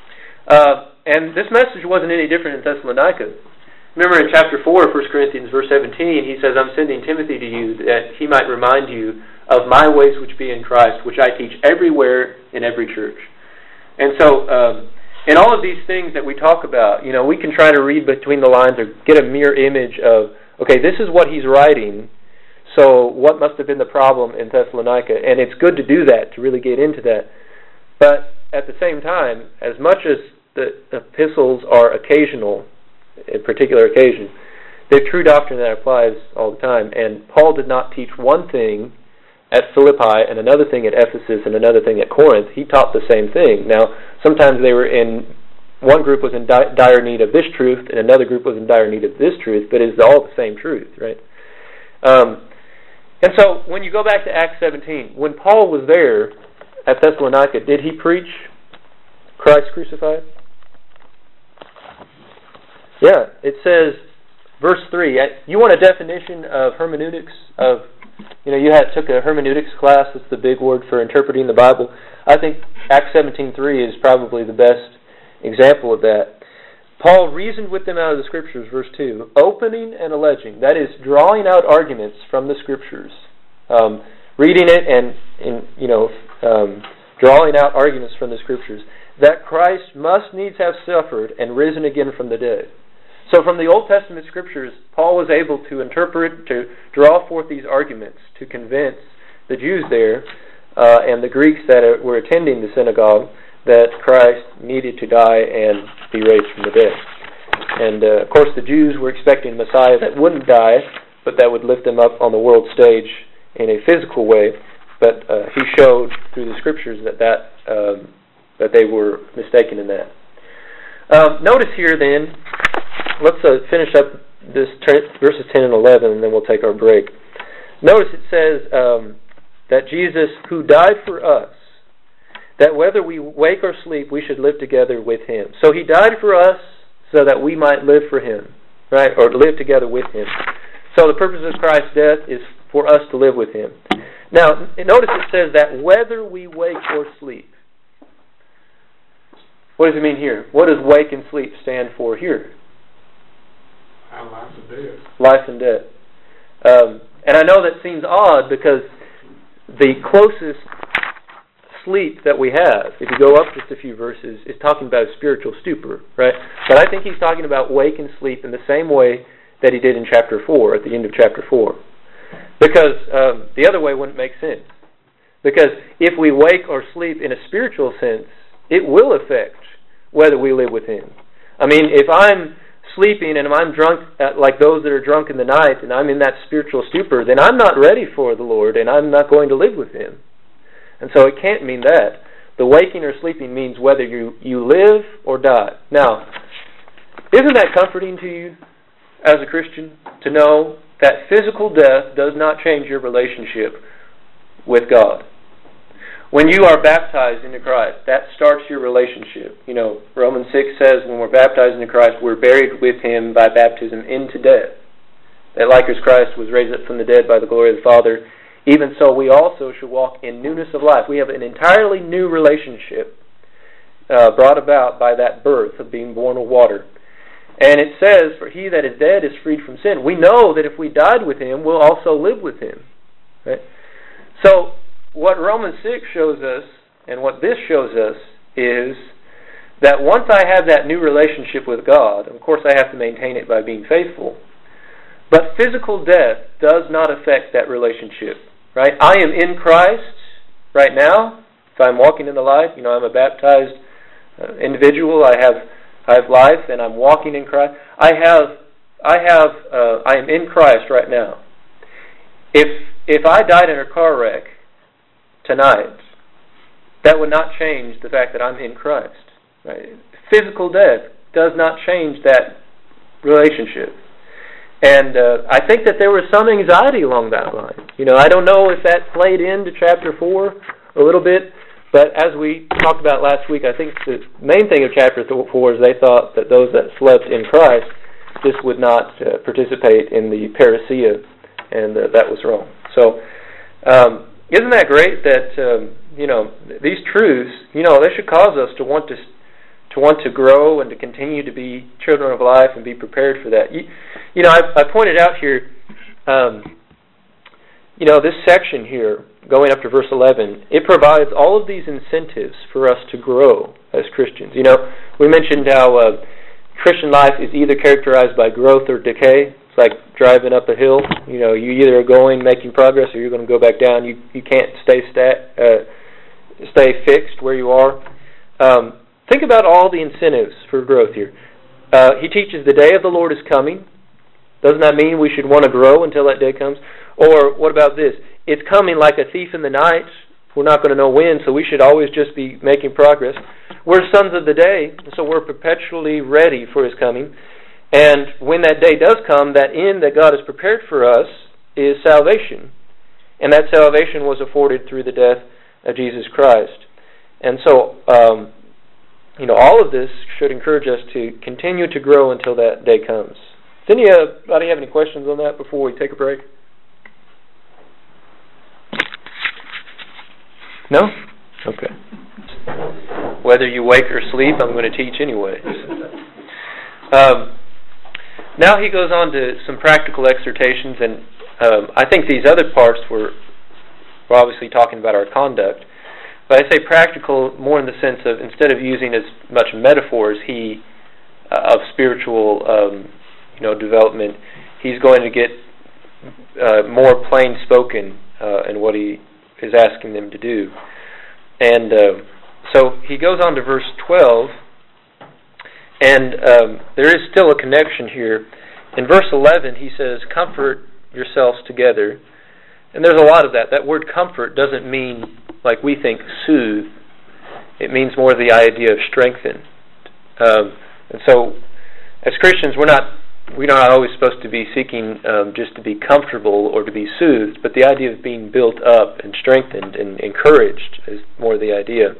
Uh, and this message wasn't any different in Thessalonica. Remember in chapter four of First Corinthians, verse seventeen, he says, I'm sending Timothy to you that he might remind you of my ways which be in Christ, which I teach everywhere in every church. And so, um, in all of these things that we talk about, you know, we can try to read between the lines or get a mirror image of, okay, this is what he's writing, so what must have been the problem in Thessalonica? And it's good to do that, to really get into that. But at the same time, as much as the epistles are occasional, a particular occasion, they're true doctrine that applies all the time. And Paul did not teach one thing at Philippi and another thing at Ephesus and another thing at Corinth. He taught the same thing. Now, sometimes they were in, one group was in di- dire need of this truth and another group was in dire need of this truth, but it's all the same truth, right? Um, and so, when you go back to Acts seventeen, when Paul was there at Thessalonica, did he preach Christ crucified? Yeah, it says, verse three, you want a definition of hermeneutics, of You know, you had took a hermeneutics class. That's the big word for interpreting the Bible. I think Acts seventeen three is probably the best example of that. Paul reasoned with them out of the Scriptures, verse two, opening and alleging. That is, drawing out arguments from the Scriptures. Um, reading it and, and you know, um, drawing out arguments from the Scriptures. That Christ must needs have suffered and risen again from the dead. So from the Old Testament Scriptures, Paul was able to interpret, to draw forth these arguments to convince the Jews there uh, and the Greeks that were attending the synagogue that Christ needed to die and be raised from the dead. And uh, of course the Jews were expecting a Messiah that wouldn't die, but that would lift them up on the world stage in a physical way. But uh, he showed through the Scriptures that, that, um, that they were mistaken in that. Um, notice here then, let's uh, finish up this t- verses ten and eleven, and then we'll take our break. Notice it says um, that Jesus, who died for us, that whether we wake or sleep, we should live together with Him. So He died for us so that we might live for Him, right? Or live together with Him. So the purpose of Christ's death is for us to live with Him. Now, notice it says that whether we wake or sleep. What does it mean here? What does wake and sleep stand for here?
Life and death.
Life and death. Um, and I know that seems odd because the closest sleep that we have, if you go up just a few verses, is talking about a spiritual stupor, right? But I think he's talking about wake and sleep in the same way that he did in chapter four, at the end of chapter four. Because um, the other way wouldn't make sense. Because if we wake or sleep in a spiritual sense, it will affect whether we live with Him. I mean, if I'm sleeping and I'm drunk uh, like those that are drunk in the night and I'm in that spiritual stupor, then I'm not ready for the Lord and I'm not going to live with Him. And so it can't mean that. The waking or sleeping means whether you, you live or die. Now, isn't that comforting to you as a Christian to know that physical death does not change your relationship with God? When you are baptized into Christ, that starts your relationship. You know, Romans six says when we're baptized into Christ, we're buried with Him by baptism into death. That like as Christ was raised up from the dead by the glory of the Father, even so we also should walk in newness of life. We have an entirely new relationship uh, brought about by that birth of being born of water. And it says, for he that is dead is freed from sin. We know that if we died with Him, we'll also live with Him. Right? So, what Romans six shows us, and what this shows us is that once I have that new relationship with God, of course I have to maintain it by being faithful, but physical death does not affect that relationship, right? I am in Christ right now. If I'm walking in the light, you know, I'm a baptized uh, individual. I have I have life, and I'm walking in Christ. I have I have uh, I am in Christ right now. If if I died in a car wreck tonight, that would not change the fact that I'm in Christ. Right? Physical death does not change that relationship. And uh, I think that there was some anxiety along that line. You know, I don't know if that played into chapter four a little bit, but as we talked about last week, I think the main thing of chapter four is they thought that those that slept in Christ just would not uh, participate in the parousia, and uh, that was wrong. So, um, isn't that great that, um, you know, these truths, you know, they should cause us to want to to want to grow and to continue to be children of life and be prepared for that. You, you know, I, I pointed out here, um, you know, this section here, going up to verse eleven, it provides all of these incentives for us to grow as Christians. You know, we mentioned how uh, Christian life is either characterized by growth or decay. It's like driving up a hill. You know, you either are going, making progress, or you're going to go back down. You you can't stay stat, uh, stay fixed where you are. Um, Think about all the incentives for growth here. Uh, he teaches the day of the Lord is coming. Doesn't that mean we should want to grow until that day comes? Or what about this? It's coming like a thief in the night. We're not going to know when, so we should always just be making progress. We're sons of the day, so we're perpetually ready for His coming. And when that day does come, that end that God has prepared for us is salvation. And that salvation was afforded through the death of Jesus Christ. And so, um, you know, all of this should encourage us to continue to grow until that day comes. Does anybody have any questions on that before we take a break? No? Okay. Whether you wake or sleep, I'm going to teach anyway. Um, now he goes on to some practical exhortations, and um, I think these other parts were, were obviously talking about our conduct. But I say practical more in the sense of, instead of using as much metaphors, he uh, of spiritual, um, you know, development, he's going to get uh, more plain spoken uh, in what he is asking them to do. And uh, so he goes on to verse twelve, and um, there is still a connection here. In verse eleven, he says, "Comfort yourselves together." And there's a lot of that. That word comfort doesn't mean, like we think, soothe. It means more the idea of strengthen. Um, and so, as Christians, we're not we're not always supposed to be seeking um, just to be comfortable or to be soothed, but the idea of being built up and strengthened and encouraged is more the idea.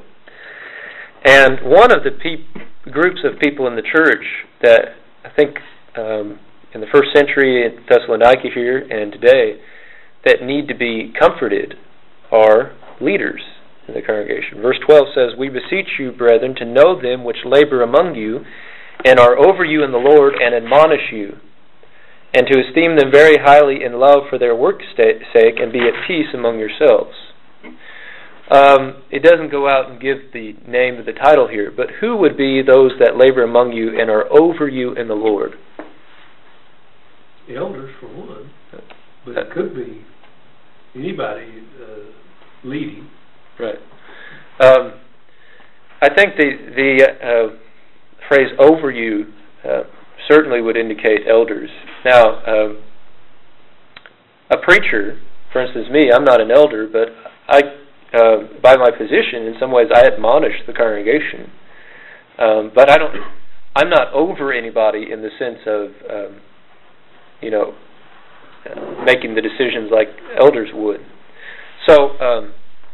And one of the pe- groups of people in the church that I think um, in the first century in Thessalonica here and today that need to be comforted are leaders in the congregation. Verse twelve says, "We beseech you, brethren, to know them which labor among you, and are over you in the Lord, and admonish you, and to esteem them very highly in love for their work's sake, and be at peace among yourselves." Um, it doesn't go out and give the name of the title here, but who would be those that labor among you and are over you in the Lord?
The elders, for one, but it could be anybody uh, leading.
Right. Um, I think the the uh, phrase "over you" uh, certainly would indicate elders. Now, um, a preacher, for instance, me, I'm not an elder, but I, uh, by my position, in some ways, I admonish the congregation. Um, but I don't. I'm not over anybody in the sense of, um, you know, uh, making the decisions like elders would. So. Um,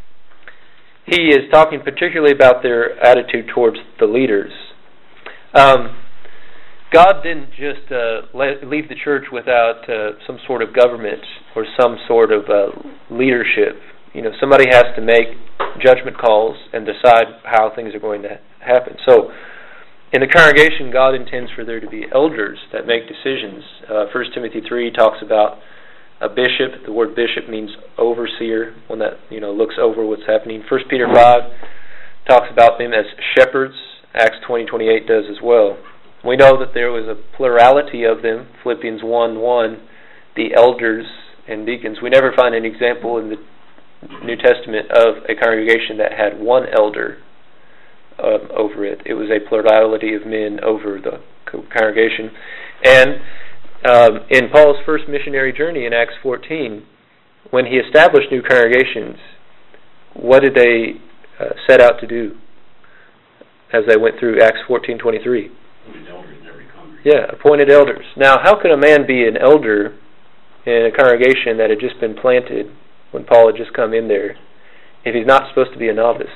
He is talking particularly about their attitude towards the leaders. Um, God didn't just uh, let, leave the church without uh, some sort of government or some sort of uh, leadership. You know, somebody has to make judgment calls and decide how things are going to happen. So, in the congregation, God intends for there to be elders that make decisions. Uh, First Timothy three talks about a bishop. The word bishop means overseer, one that, you know, looks over what's happening. First Peter five talks about them as shepherds. Acts twenty twenty-eight does as well. We know that there was a plurality of them, Philippians one one, the elders and deacons. We never find an example in the New Testament of a congregation that had one elder um, over it. It was a plurality of men over the congregation. And um, in Paul's first missionary journey in Acts fourteen, when he established new congregations, what did they uh, set out to do as they went through Acts fourteen twenty-three?
Appointed elders in every congregation.
Yeah, appointed elders. Now, how could a man be an elder in a congregation that had just been planted when Paul had just come in there if he's not supposed to be a novice?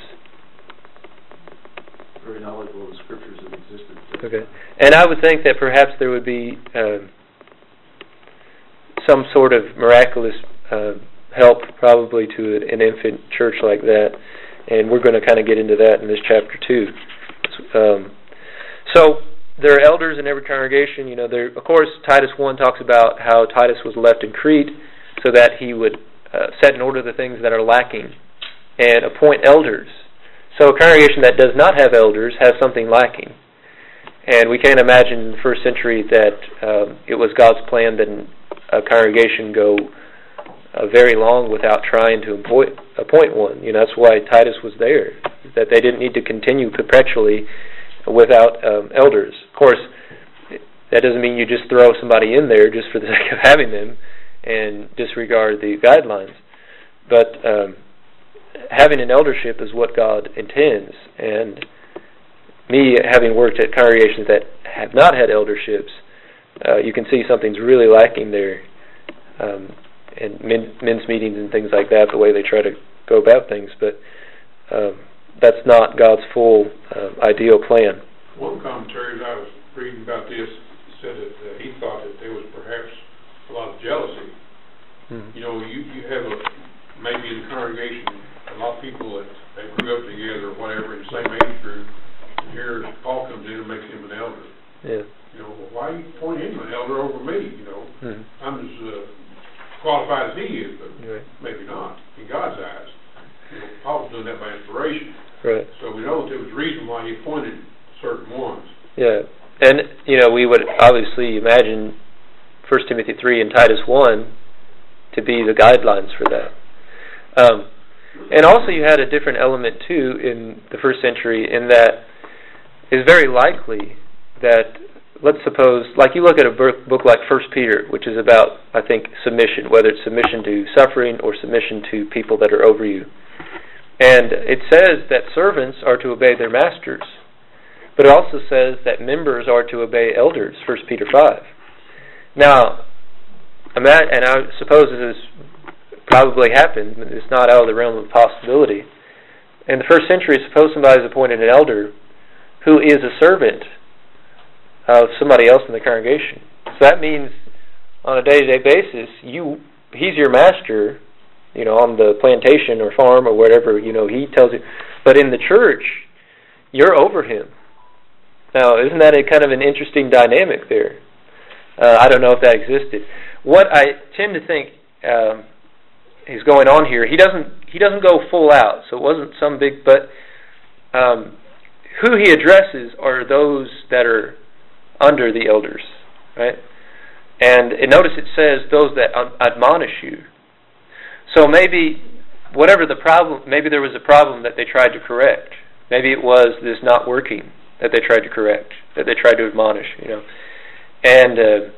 Very knowledgeable of the scriptures that existed.
Okay. And I would think that perhaps there would be um, some sort of miraculous uh, help probably to an infant church like that. And we're going to kind of get into that in this chapter too. Um, so there are elders in every congregation. You know, there. Of course, Titus one talks about how Titus was left in Crete so that he would uh, set in order the things that are lacking and appoint elders. So a congregation that does not have elders has something lacking. And we can't imagine in the first century that um, it was God's plan that a congregation go uh, very long without trying to appoint, appoint one. You know, that's why Titus was there, that they didn't need to continue perpetually without um, elders. Of course, that doesn't mean you just throw somebody in there just for the sake of having them and disregard the guidelines. But um, having an eldership is what God intends. And me, having worked at congregations that have not had elderships, uh, you can see something's really lacking there. Um, and men, men's meetings and things like that, the way they try to go about things. But um, that's not God's full uh, ideal plan.
One commentary I was reading about this said that uh, he thought that there was perhaps a lot of jealousy. Hmm. You know, you, you have a, maybe in the congregation, a lot of people that they grew up together or whatever in the same age group, and here Paul comes in and makes him an elder.
Yeah.
You know, well, why you point him an elder over me? You know, hmm. I'm as uh, qualified as he is, but right. maybe not in God's eyes. You know, Paul was doing that by inspiration.
Right.
So we know that there was a reason why he appointed certain ones.
Yeah. And, you know, we would obviously imagine First Timothy three and Titus one to be the guidelines for that. Um, and also you had a different element, too, in the first century in that it's very likely that, let's suppose, like you look at a book like First Peter, which is about, I think, submission, whether it's submission to suffering or submission to people that are over you. And it says that servants are to obey their masters. But it also says that members are to obey elders, First Peter five. Now, and I suppose this has probably happened, but it's not out of the realm of possibility. In the first century, suppose somebody is appointed an elder who is a servant of somebody else in the congregation. So that means on a day-to-day basis, you he's your master, you know, on the plantation or farm or whatever, you know, he tells you. But in the church, you're over him. Now, isn't that a kind of an interesting dynamic there? Uh, I don't know if that existed. What I tend to think um, is going on here, he doesn't he doesn't go full out, so it wasn't some big, but um, who he addresses are those that are under the elders, right? And, and notice it says those that admonish you. So maybe whatever the problem, maybe there was a problem that they tried to correct. Maybe it was this not working that they tried to correct, that they tried to admonish, you know. And uh,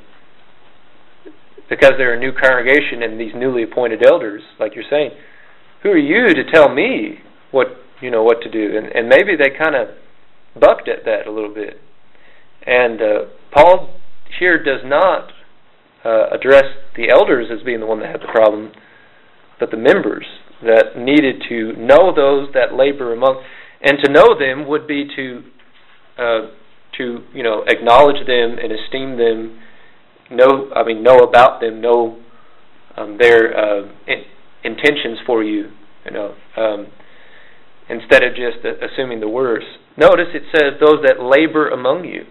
because they're a new congregation and these newly appointed elders, like you're saying, who are you to tell me what, you know, what to do? And, and maybe they kind of bucked at that a little bit. And uh, Paul here does not uh, address the elders as being the one that had the problem, but the members that needed to know those that labor among, and to know them would be to uh, to you know acknowledge them and esteem them, know I mean know about them, know um, their uh, in, intentions for you, you know, um, instead of just uh, assuming the worst. Notice it says those that labor among you,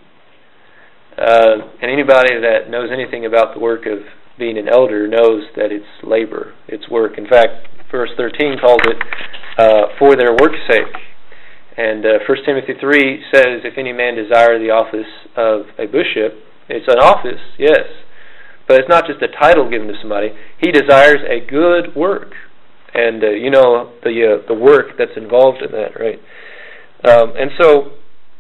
uh, and anybody that knows anything about the work of being an elder knows that it's labor, it's work. In fact, verse thirteen calls it uh, for their work's sake. And uh, First Timothy three says, if any man desire the office of a bishop, it's an office, yes, but it's not just a title given to somebody. He desires a good work, and uh, you know the uh, the work that's involved in that, right? Um, and so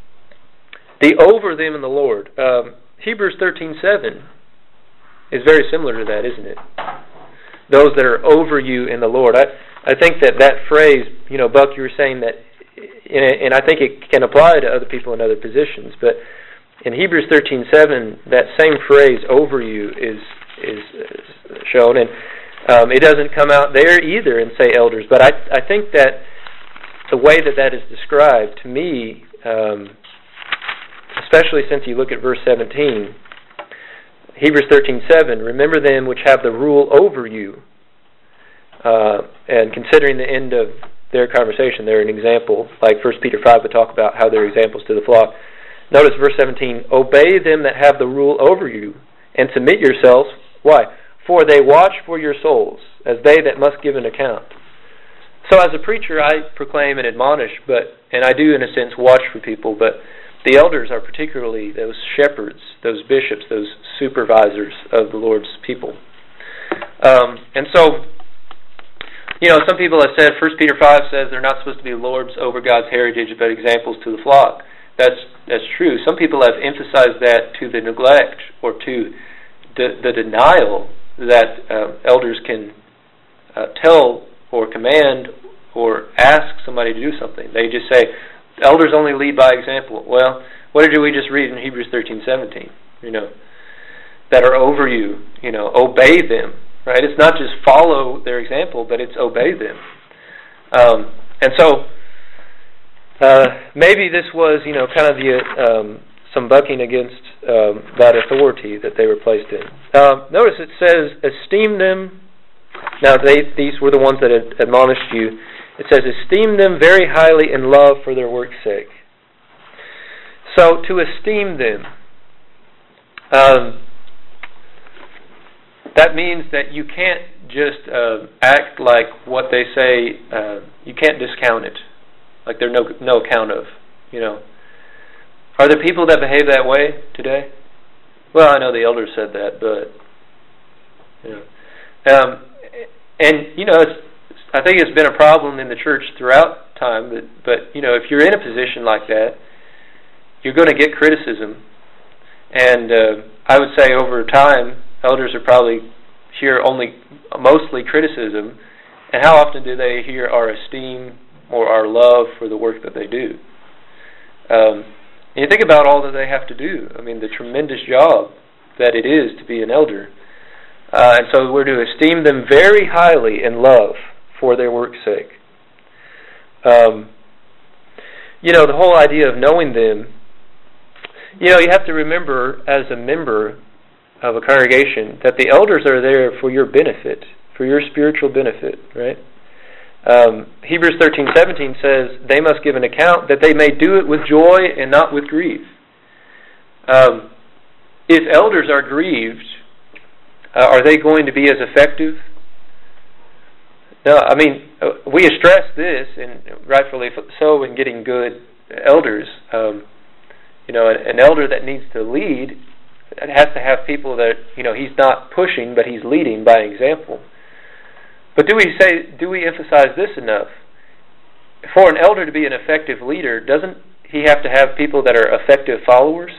the over them in the Lord. Um, Hebrews thirteen seven is very similar to that, isn't it? Those that are over you in the Lord. I I think that that phrase, you know, Buck, you were saying that, and I think it can apply to other people in other positions, but in Hebrews thirteen seven, that same phrase, over you, is is, is shown, and um, it doesn't come out there either and say elders, but I, I think that the way that that is described, to me, um, especially since you look at verse seventeen, Hebrews thirteen seven, remember them which have the rule over you, uh, and considering the end of their conversation, they're an example, like First Peter five would talk about how they're examples to the flock. Notice verse seventeen, obey them that have the rule over you, and submit yourselves. Why? For they watch for your souls, as they that must give an account. So as a preacher, I proclaim and admonish, but and I do, in a sense, watch for people, but the elders are particularly those shepherds, those bishops, those supervisors of the Lord's people. Um, and so, you know, some people have said, First Peter five says they're not supposed to be lords over God's heritage, but examples to the flock. That's that's true. Some people have emphasized that to the neglect or to the, the denial that uh, elders can uh, tell or command or ask somebody to do something. They just say, elders only lead by example. Well, what did we just read in Hebrews thirteen seventeen? You know, that are over you, you know, obey them. Right? It's not just follow their example, but it's obey them. Um, and so, uh, maybe this was, you know, kind of the um, some bucking against um, that authority that they were placed in. Um, notice it says, esteem them. Now, they these were the ones that had admonished you. It says, esteem them very highly in love for their work's sake. So, to esteem them, um, that means that you can't just uh, act like what they say. Uh, you can't discount it, like they're no no account of. You know, are there people that behave that way today? Well, I know the elders said that, but you know, um, and you know, it's, I think it's been a problem in the church throughout time. But but you know, if you're in a position like that, you're going to get criticism, and uh, I would say over time, elders are probably hear only mostly criticism, and how often do they hear our esteem or our love for the work that they do? Um, and you think about all that they have to do. I mean, the tremendous job that it is to be an elder. Uh, and so we're to esteem them very highly in love for their work's sake. Um, you know, the whole idea of knowing them, you know, you have to remember as a member of a congregation that the elders are there for your benefit, for your spiritual benefit, right? Um, Hebrews thirteen seventeen says they must give an account that they may do it with joy and not with grief. Um, if elders are grieved, uh, are they going to be as effective? No, I mean, uh, we stress this, and rightfully so, in getting good elders. Um, you know, an, an elder that needs to lead, it has to have people that, you know, he's not pushing, but he's leading by example. But do we say, do we emphasize this enough? For an elder to be an effective leader, doesn't he have to have people that are effective followers?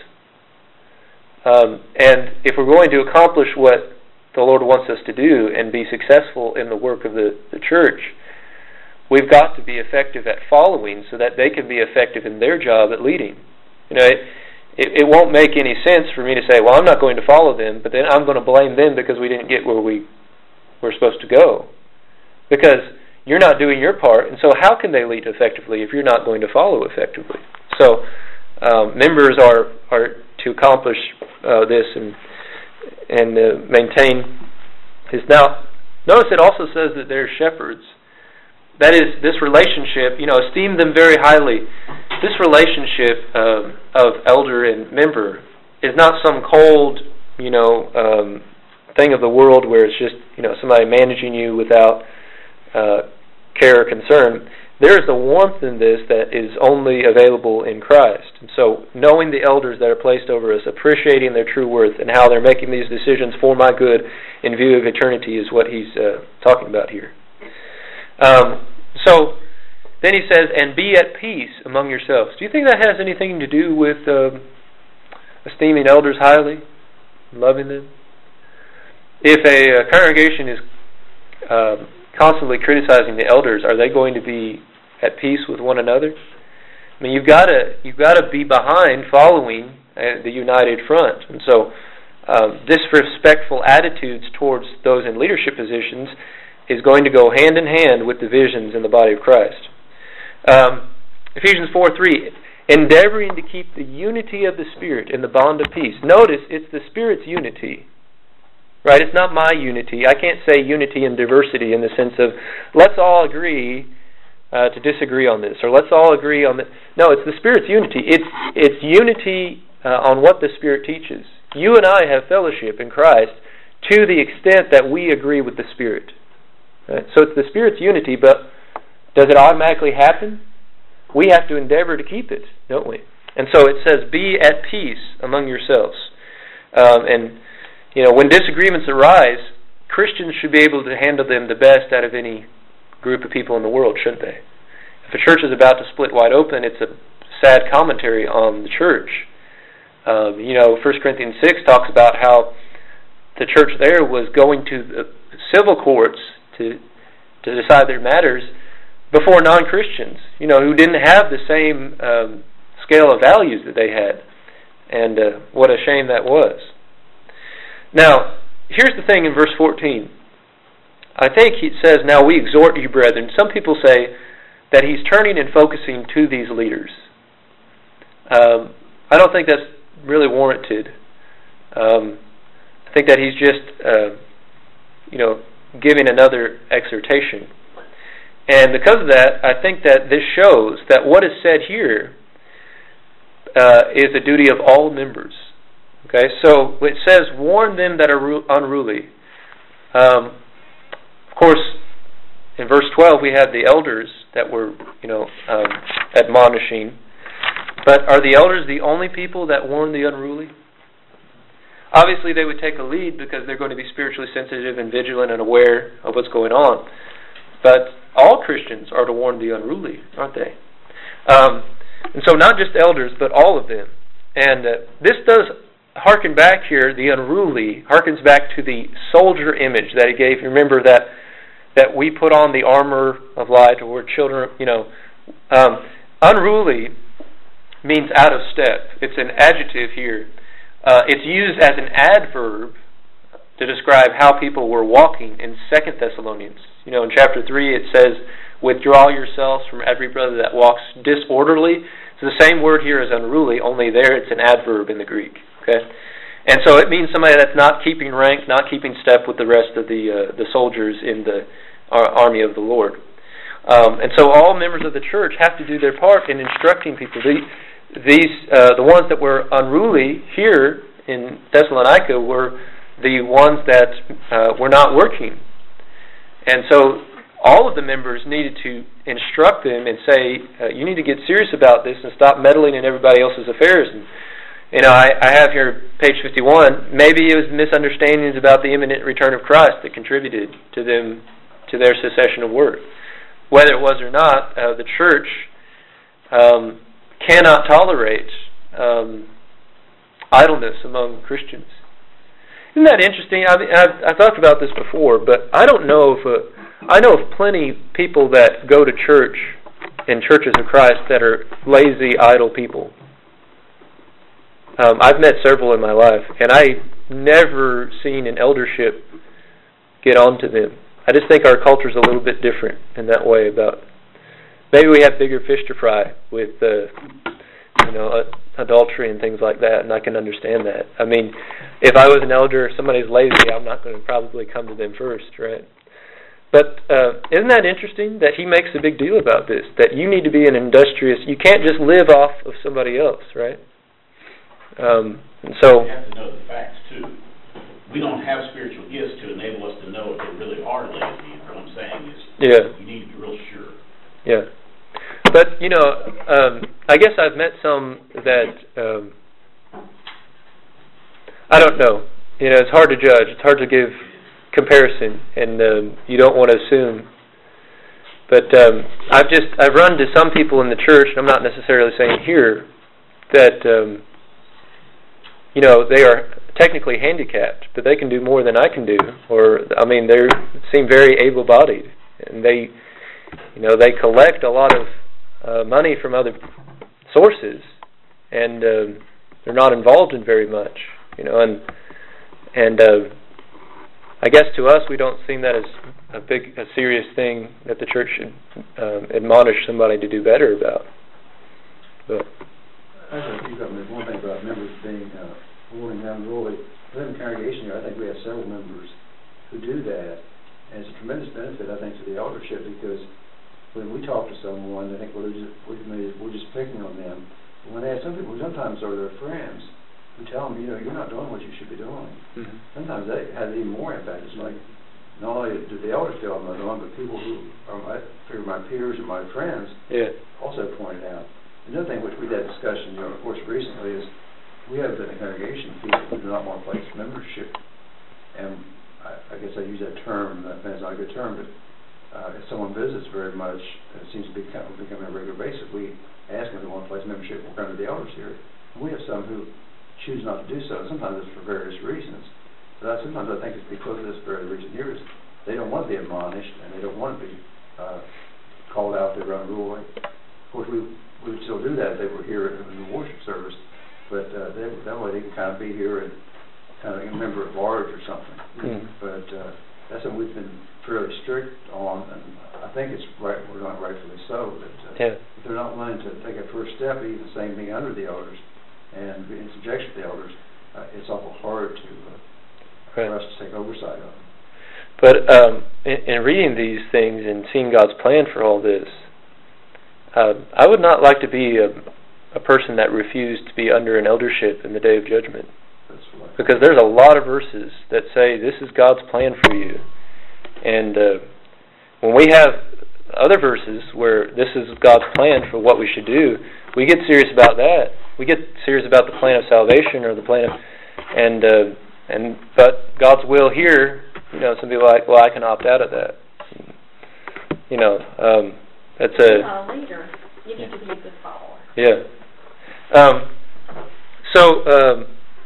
Um, and if we're going to accomplish what the Lord wants us to do and be successful in the work of the, the church, we've got to be effective at following so that they can be effective in their job at leading. You know, it, It, it won't make any sense for me to say, well, I'm not going to follow them, but then I'm going to blame them because we didn't get where we were supposed to go. Because you're not doing your part, and so how can they lead effectively if you're not going to follow effectively? So um, members are are to accomplish uh, this and and uh, maintain his. Now, notice it also says that they're shepherds. That is, this relationship, you know, esteem them very highly. This relationship um, of elder and member is not some cold, you know, um, thing of the world where it's just, you know, somebody managing you without uh, care or concern. There is a warmth in this that is only available in Christ. And so knowing the elders that are placed over us, appreciating their true worth, and how they're making these decisions for my good in view of eternity is what he's uh, talking about here. Um, so then he says, and be at peace among yourselves. Do you think that has anything to do with um, esteeming elders highly, loving them? If a, a congregation is um, constantly criticizing the elders, are they going to be at peace with one another? I mean, you've got to you've got to be behind, following uh, the united front, and so um, disrespectful attitudes towards those in leadership positions is going to go hand in hand with divisions in the body of Christ. Um, Ephesians four three, endeavoring to keep the unity of the Spirit in the bond of peace. Notice it's the Spirit's unity. Right? It's not my unity. I can't say unity and diversity in the sense of let's all agree uh, to disagree on this, or let's all agree on that. No, it's the Spirit's unity. It's it's unity uh, on what the Spirit teaches. You and I have fellowship in Christ to the extent that we agree with the Spirit. Right? So it's the Spirit's unity, but does it automatically happen? We have to endeavor to keep it, don't we? And so it says, be at peace among yourselves. Um, and You know, when disagreements arise, Christians should be able to handle them the best out of any group of people in the world, shouldn't they? If a church is about to split wide open, it's a sad commentary on the church. Um, you know, First Corinthians six talks about how the church there was going to the civil courts to to decide their matters before non-Christians, you know, who didn't have the same um, scale of values that they had. And uh, what a shame that was. Now, here's the thing in verse fourteen. I think he says, now we exhort you, brethren. Some people say that he's turning and focusing to these leaders. Um, I don't think that's really warranted. Um, I think that he's just, uh, you know, giving another exhortation. And because of that, I think that this shows that what is said here uh, is the duty of all members. Okay, so it says, warn them that are unruly. Um, of course, in verse twelve we have the elders that were, you know, um, admonishing. But are the elders the only people that warn the unruly? Obviously, they would take a lead because they're going to be spiritually sensitive and vigilant and aware of what's going on. But all Christians are to warn the unruly, aren't they? Um, and so not just elders, but all of them. And uh, this does harken back here, the unruly, harkens back to the soldier image that he gave. You remember that that we put on the armor of light, or we're children, you know. Um, unruly means out of step. It's an adjective here. Uh, it's used as an adverb to describe how people were walking in Second Thessalonians. You know, in chapter three it says, withdraw yourselves from every brother that walks disorderly. It's the same word here as unruly, only there it's an adverb in the Greek. Okay, and so it means somebody that's not keeping rank, not keeping step with the rest of the uh, the soldiers in the uh, army of the Lord. Um, and so all members of the church have to do their part in instructing people. The, these uh, the ones that were unruly here in Thessalonica were the ones that uh, were not working, and so all of the members needed to instruct them and say, uh, you need to get serious about this and stop meddling in everybody else's affairs. And You know, I, I have here page fifty-one. Maybe it was misunderstandings about the imminent return of Christ that contributed to them to their cessation of work. Whether it was or not, uh, the church um, cannot tolerate um, idleness among Christians. Isn't that interesting? I mean, I've, I've talked about this before, but I don't know if uh, I know of plenty people that go to church in churches of Christ that are lazy, idle people. Um, I've met several in my life, and I've never seen an eldership get on to them. I just think our culture's a little bit different in that way. About maybe we have bigger fish to fry with, uh, you know, uh, adultery and things like that, and I can understand that. I mean, if I was an elder, if somebody's lazy, I'm not going to probably come to them first, right? But uh, isn't that interesting that he makes a big deal about this? That you need to be an industrious. You can't just live off of somebody else, right? Um, and so
you have to know the facts too. We don't have spiritual gifts to enable us to know if they really are lazy. What I'm saying is,
yeah,
you need to be real
Yeah. But, you know, um, I guess I've met some that, um, I don't know. You know, it's hard to judge. It's hard to give comparison, and um, you don't want to assume. But um, I've just, I've run to some people in the church, and I'm not necessarily saying here, that, um, you know, they are technically handicapped, but they can do more than I can do. Or, I mean, they seem very able-bodied, and they, you know, they collect a lot of uh, money from other sources, and uh, they're not involved in very much, you know, and and uh, I guess to us we don't seem that as a big, a serious thing that the church should um, admonish somebody to do better about. But
I think you've got one thing about members being uh, ruling unruly. Within the congregation here, I think we have several members who do that, and it's a tremendous benefit, I think, to the eldership, because when we talk to someone, they think, well, they're just, we're just picking on them. When they have some people, sometimes are their friends, who tell them, you know, you're not doing what you should be doing. Mm-hmm. Sometimes that has even more impact. It's like, not only do the elders tell them I'm not doing, but people who are my, figure my peers or my friends
yeah.
also point it out. Another thing which we had discussion, you know, of course, recently is we have in the congregation people who do not want to place membership, and I, I guess I use that term, that is not a good term, but uh, if someone visits very much, it seems to be kind of becoming a regular basis, we ask them if they want to place membership, we'll come to the elders here. And we have some who choose not to do so. Sometimes it's for various reasons. But I, sometimes I think it's because of this very reason here is they don't want to be admonished, and they don't want to be uh, called out to run ruling. Of course, we we would still do that if they were here in the worship service, but uh, they, that way they can kind of be here and kind of a member at large or something. Mm. But uh, that's something we've been fairly strict on, and I think it's right. We're not rightfully so. That uh,
yeah.
if they're not willing to take a first step, even saying being under the elders and be in subjection to the elders, uh, it's awful hard to uh, right. for us to take oversight of them.
But um, in, in reading these things and seeing God's plan for all this, uh, I would not like to be a, a person that refused to be under an eldership in the day of judgment.
That's right.
Because there's a lot of verses that say this is God's plan for you. And uh, when we have other verses where this is God's plan for what we should do, we get serious about that. We get serious about the plan of salvation or the plan of, and uh, and but God's will here, you know, some people are like, well, I can opt out of that. You know, um, that's a.
You're not a leader. You need to be a good follower.
Yeah. Um, so um,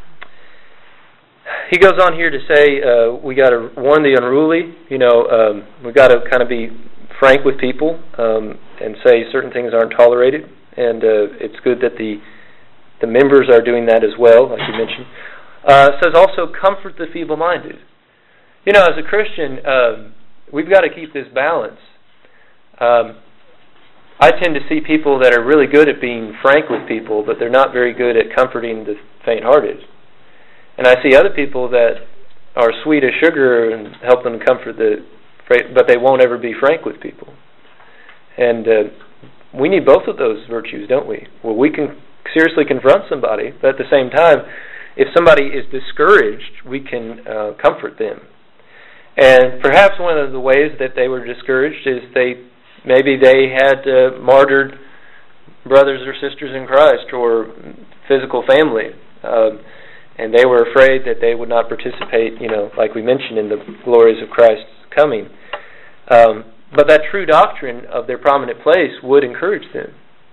he goes on here to say uh, we got to warn the unruly. You know, um, we got to kind of be frank with people um, and say certain things aren't tolerated, and uh, it's good that the the members are doing that as well, like you mentioned. Uh, it says also comfort the feeble-minded. You know, as a Christian, um, we've got to keep this balance. Um, I tend to see people that are really good at being frank with people, but they're not very good at comforting the faint-hearted. And I see other people that are sweet as sugar and help them comfort the, but they won't ever be frank with people. And uh, we need both of those virtues, don't we? Well, we can seriously confront somebody, but at the same time, if somebody is discouraged, we can uh, comfort them. And perhaps one of the ways that they were discouraged is they maybe they had uh, martyred brothers or sisters in Christ or physical family, um, and they were afraid that they would not participate, you know, like we mentioned, in the glories of Christ's coming. Um, but that true doctrine of their prominent place would encourage them.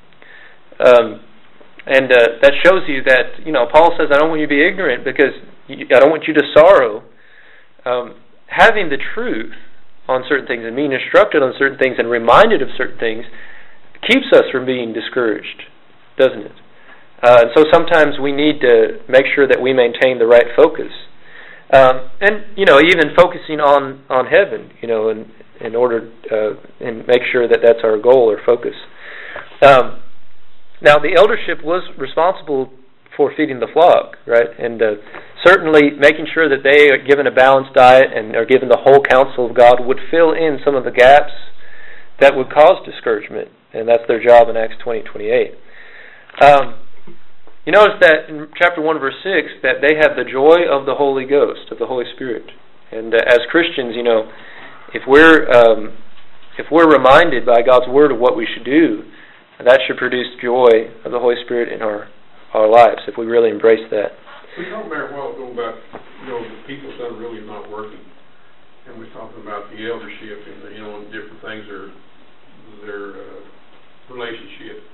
Um, and uh, that shows you that, you know, Paul says, I don't want you to be ignorant because you, I don't want you to sorrow. Um, having the truth on certain things and being instructed on certain things and reminded of certain things keeps us from being discouraged, doesn't it? Uh, and so sometimes we need to make sure that we maintain the right focus. Um, and, you know, even focusing on, on heaven, you know, in, in order uh, and make sure that that's our goal or focus. Um, now, the eldership was responsible for feeding the flock, right? And uh, certainly making sure that they are given a balanced diet and are given the whole counsel of God would fill in some of the gaps that would cause discouragement. And that's their job in Acts twenty twenty-eight. Um, you notice that in chapter one, verse six, that they have the joy of the Holy Ghost, of the Holy Spirit. And uh, as Christians, you know, if we're um, if we're reminded by God's Word of what we should do, that should produce joy of the Holy Spirit in our, our lives, if we really embrace that.
We talked about a while ago about, you know, the people's that are really not working. And we're talking about the eldership and, you know, and different things, their, their uh, relationship.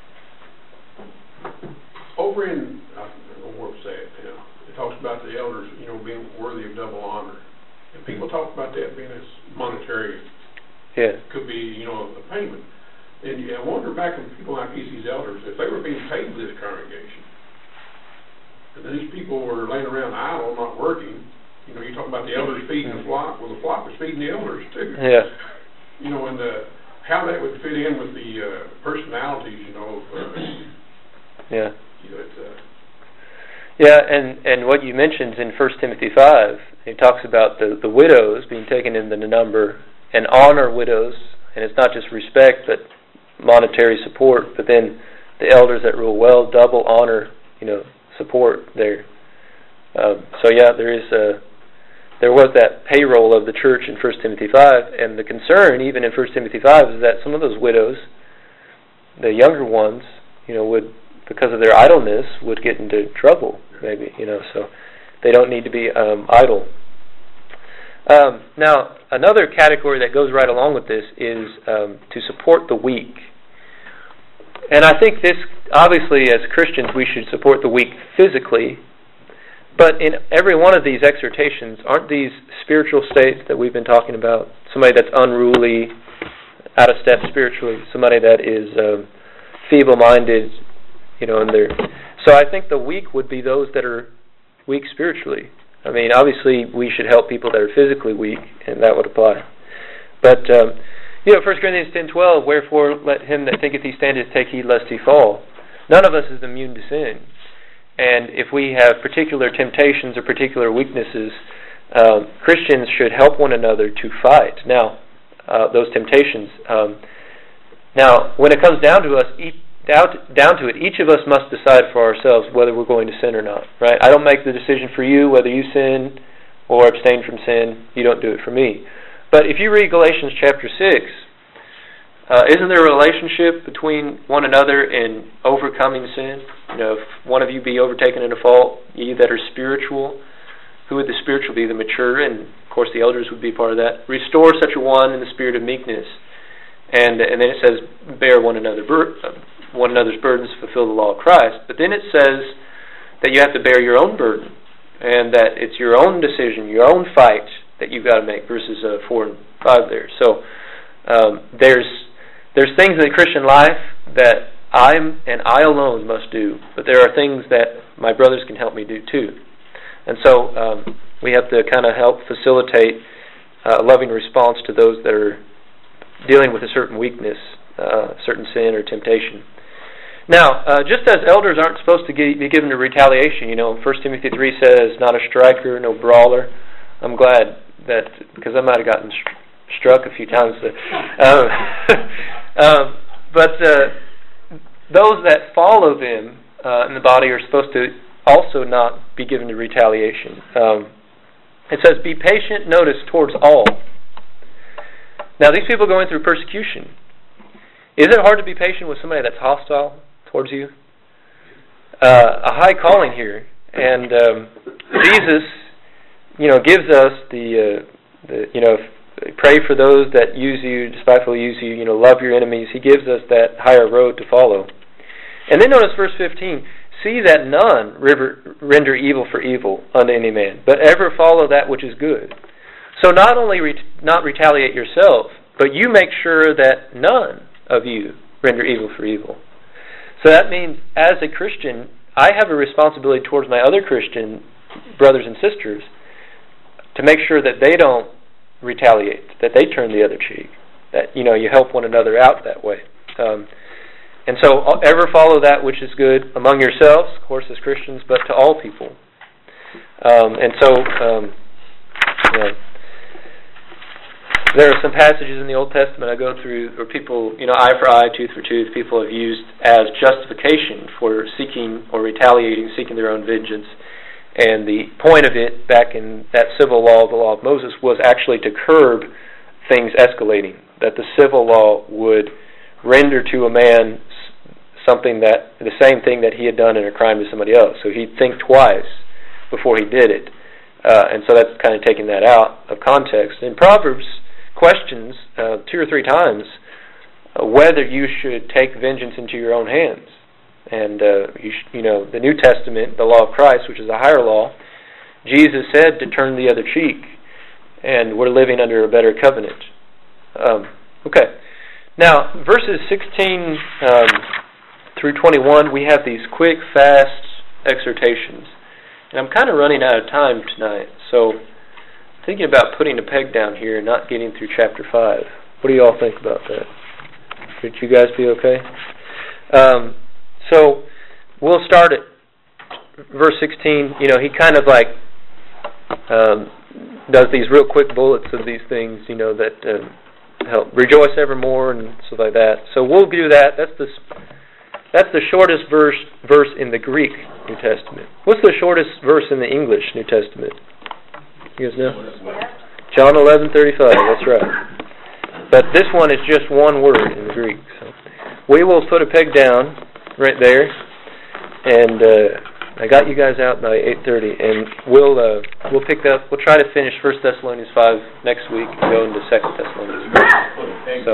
Over in, I don't know where to say it now, it talks about the elders, you know, being worthy of double honor. And people talk about that being as monetary.
Yeah.
Could be, you know, a payment. And yeah, I wonder back when people like these, these elders, if they were being paid for this congregation, and then these people were laying around idle, not working, you know, you talk about the elders feeding the flock, well, the flock was feeding the elders too.
Yeah.
You know, and uh, how that would fit in with the uh, personalities, you know. Uh,
yeah.
You know, it's, uh,
yeah, and, and what you mentioned in First Timothy five, it talks about the, the widows being taken into the number and honor widows, and it's not just respect, but monetary support, but then the elders that rule well, double honor, you know, support there. Um, so yeah, there is a, there was that payroll of the church in First Timothy five, and the concern even in First Timothy five is that some of those widows, the younger ones, you know, would, because of their idleness, would get into trouble, maybe, you know, so they don't need to be um, idle. Um, now, another category that goes right along with this is um, to support the weak. And I think this, obviously, as Christians, we should support the weak physically, but in every one of these exhortations, aren't these spiritual states that we've been talking about? Somebody that's unruly, out of step spiritually, somebody that is um, feeble-minded, you know, and they're... So I think the weak would be those that are weak spiritually. I mean, obviously, we should help people that are physically weak, and that would apply. But, um, you know, First Corinthians ten twelve, wherefore let him that thinketh he standeth take heed lest he fall. None of us is immune to sin. And if we have particular temptations or particular weaknesses, um, Christians should help one another to fight. Now, uh, those temptations. Um, now, when it comes down to us, each, down, to, down to it, each of us must decide for ourselves whether we're going to sin or not. Right? I don't make the decision for you whether you sin or abstain from sin. You don't do it for me. But if you read Galatians chapter six, uh, isn't there a relationship between one another in overcoming sin? You know, if one of you be overtaken in a fault, ye that are spiritual, who would the spiritual be? The mature, and of course the elders would be part of that. Restore such a one in the spirit of meekness. And and then it says, bear one another bur- one another's burdens, fulfill the law of Christ. But then it says that you have to bear your own burden, and that it's your own decision, your own fight that you've got to make, verses uh, four and five there. So um, there's there's things in the Christian life that I and I alone must do, but there are things that my brothers can help me do too. And so um, we have to kind of help facilitate a loving response to those that are dealing with a certain weakness, uh, certain sin or temptation. Now, uh, just as elders aren't supposed to be given to retaliation, you know, First Timothy three says, not a striker, no brawler. I'm glad that, because I might have gotten st- struck a few times. Um, um, but uh, those that follow them uh, in the body are supposed to also not be given to retaliation. Um, it says, be patient, notice, towards all. Now, these people are going through persecution. Is it hard to be patient with somebody that's hostile towards you? Uh, a high calling here. And um, Jesus, you know, gives us the, uh, the you know, pray for those that use you, despitefully use you, you know, love your enemies. He gives us that higher road to follow. And then notice verse fifteen, see that none render evil for evil unto any man, but ever follow that which is good. So not only re- not retaliate yourself, but you make sure that none of you render evil for evil. So that means, as a Christian, I have a responsibility towards my other Christian brothers and sisters to make sure that they don't retaliate, that they turn the other cheek, that, you know, you help one another out that way. Um, and so ever follow that which is good among yourselves, of course, as Christians, but to all people. Um, and so, um, you know, there are some passages in the Old Testament I go through where people, you know, eye for eye, tooth for tooth, people have used as justification for seeking or retaliating, seeking their own vengeance. And the point of it, back in that civil law, the law of Moses, was actually to curb things escalating. that the civil law would render to a man something that, the same thing that he had done in a crime to somebody else. So he'd think twice before he did it. Uh, and so that's kind of taking that out of context. In Proverbs questions uh, two or three times uh, whether you should take vengeance into your own hands. And, uh, you, sh- you know, the New Testament, the law of Christ, which is a higher law, Jesus said to turn the other cheek. And we're living under a better covenant. Um, okay. Now, verses sixteen um, through twenty-one, we have these quick, fast exhortations. And I'm kind of running out of time tonight, so I'm thinking about putting a peg down here and not getting through chapter five. What do you all think about that? Would you guys be okay? Um, so we'll start at verse sixteen. You know, he kind of like um, does these real quick bullets of these things, you know, that um, help rejoice evermore and stuff like that. So we'll do that. That's the that's the shortest verse verse in the Greek New Testament. What's the shortest verse in the English New Testament? You guys know? John eleven thirty-five. That's right. But this one is just one word in the Greek. So we will put a peg down right there, and uh, I got you guys out by eight thirty, and we'll uh, we'll pick up. We'll try to finish First Thessalonians five next week and go into Second Thessalonians. So,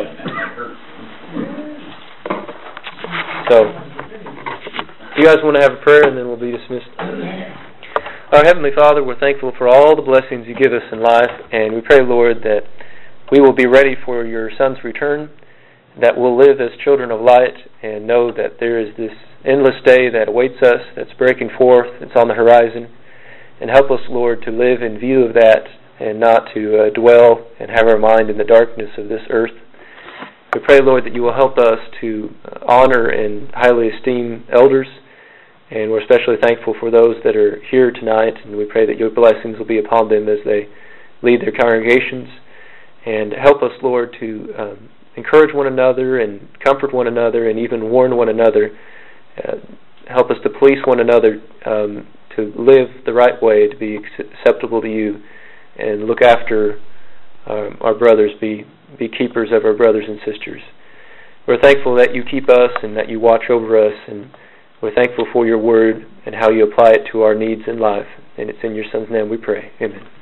so you guys want to have a prayer, and then we'll be dismissed. Our Heavenly Father, we're thankful for all the blessings you give us in life, and we pray, Lord, that we will be ready for your Son's return, that we'll live as children of light and know that there is this endless day that awaits us, that's breaking forth, it's on the horizon. And help us, Lord, to live in view of that and not to uh, dwell and have our mind in the darkness of this earth. We pray, Lord, that you will help us to honor and highly esteem elders, and we're especially thankful for those that are here tonight, and we pray that your blessings will be upon them as they lead their congregations. And help us, Lord, to um, encourage one another and comfort one another and even warn one another. Uh, help us to police one another um, to live the right way, to be acceptable to you, and look after um, our brothers, be, be keepers of our brothers and sisters. We're thankful that you keep us and that you watch over us, and we're thankful for your word and how you apply it to our needs in life. And it's in your Son's name we pray. Amen.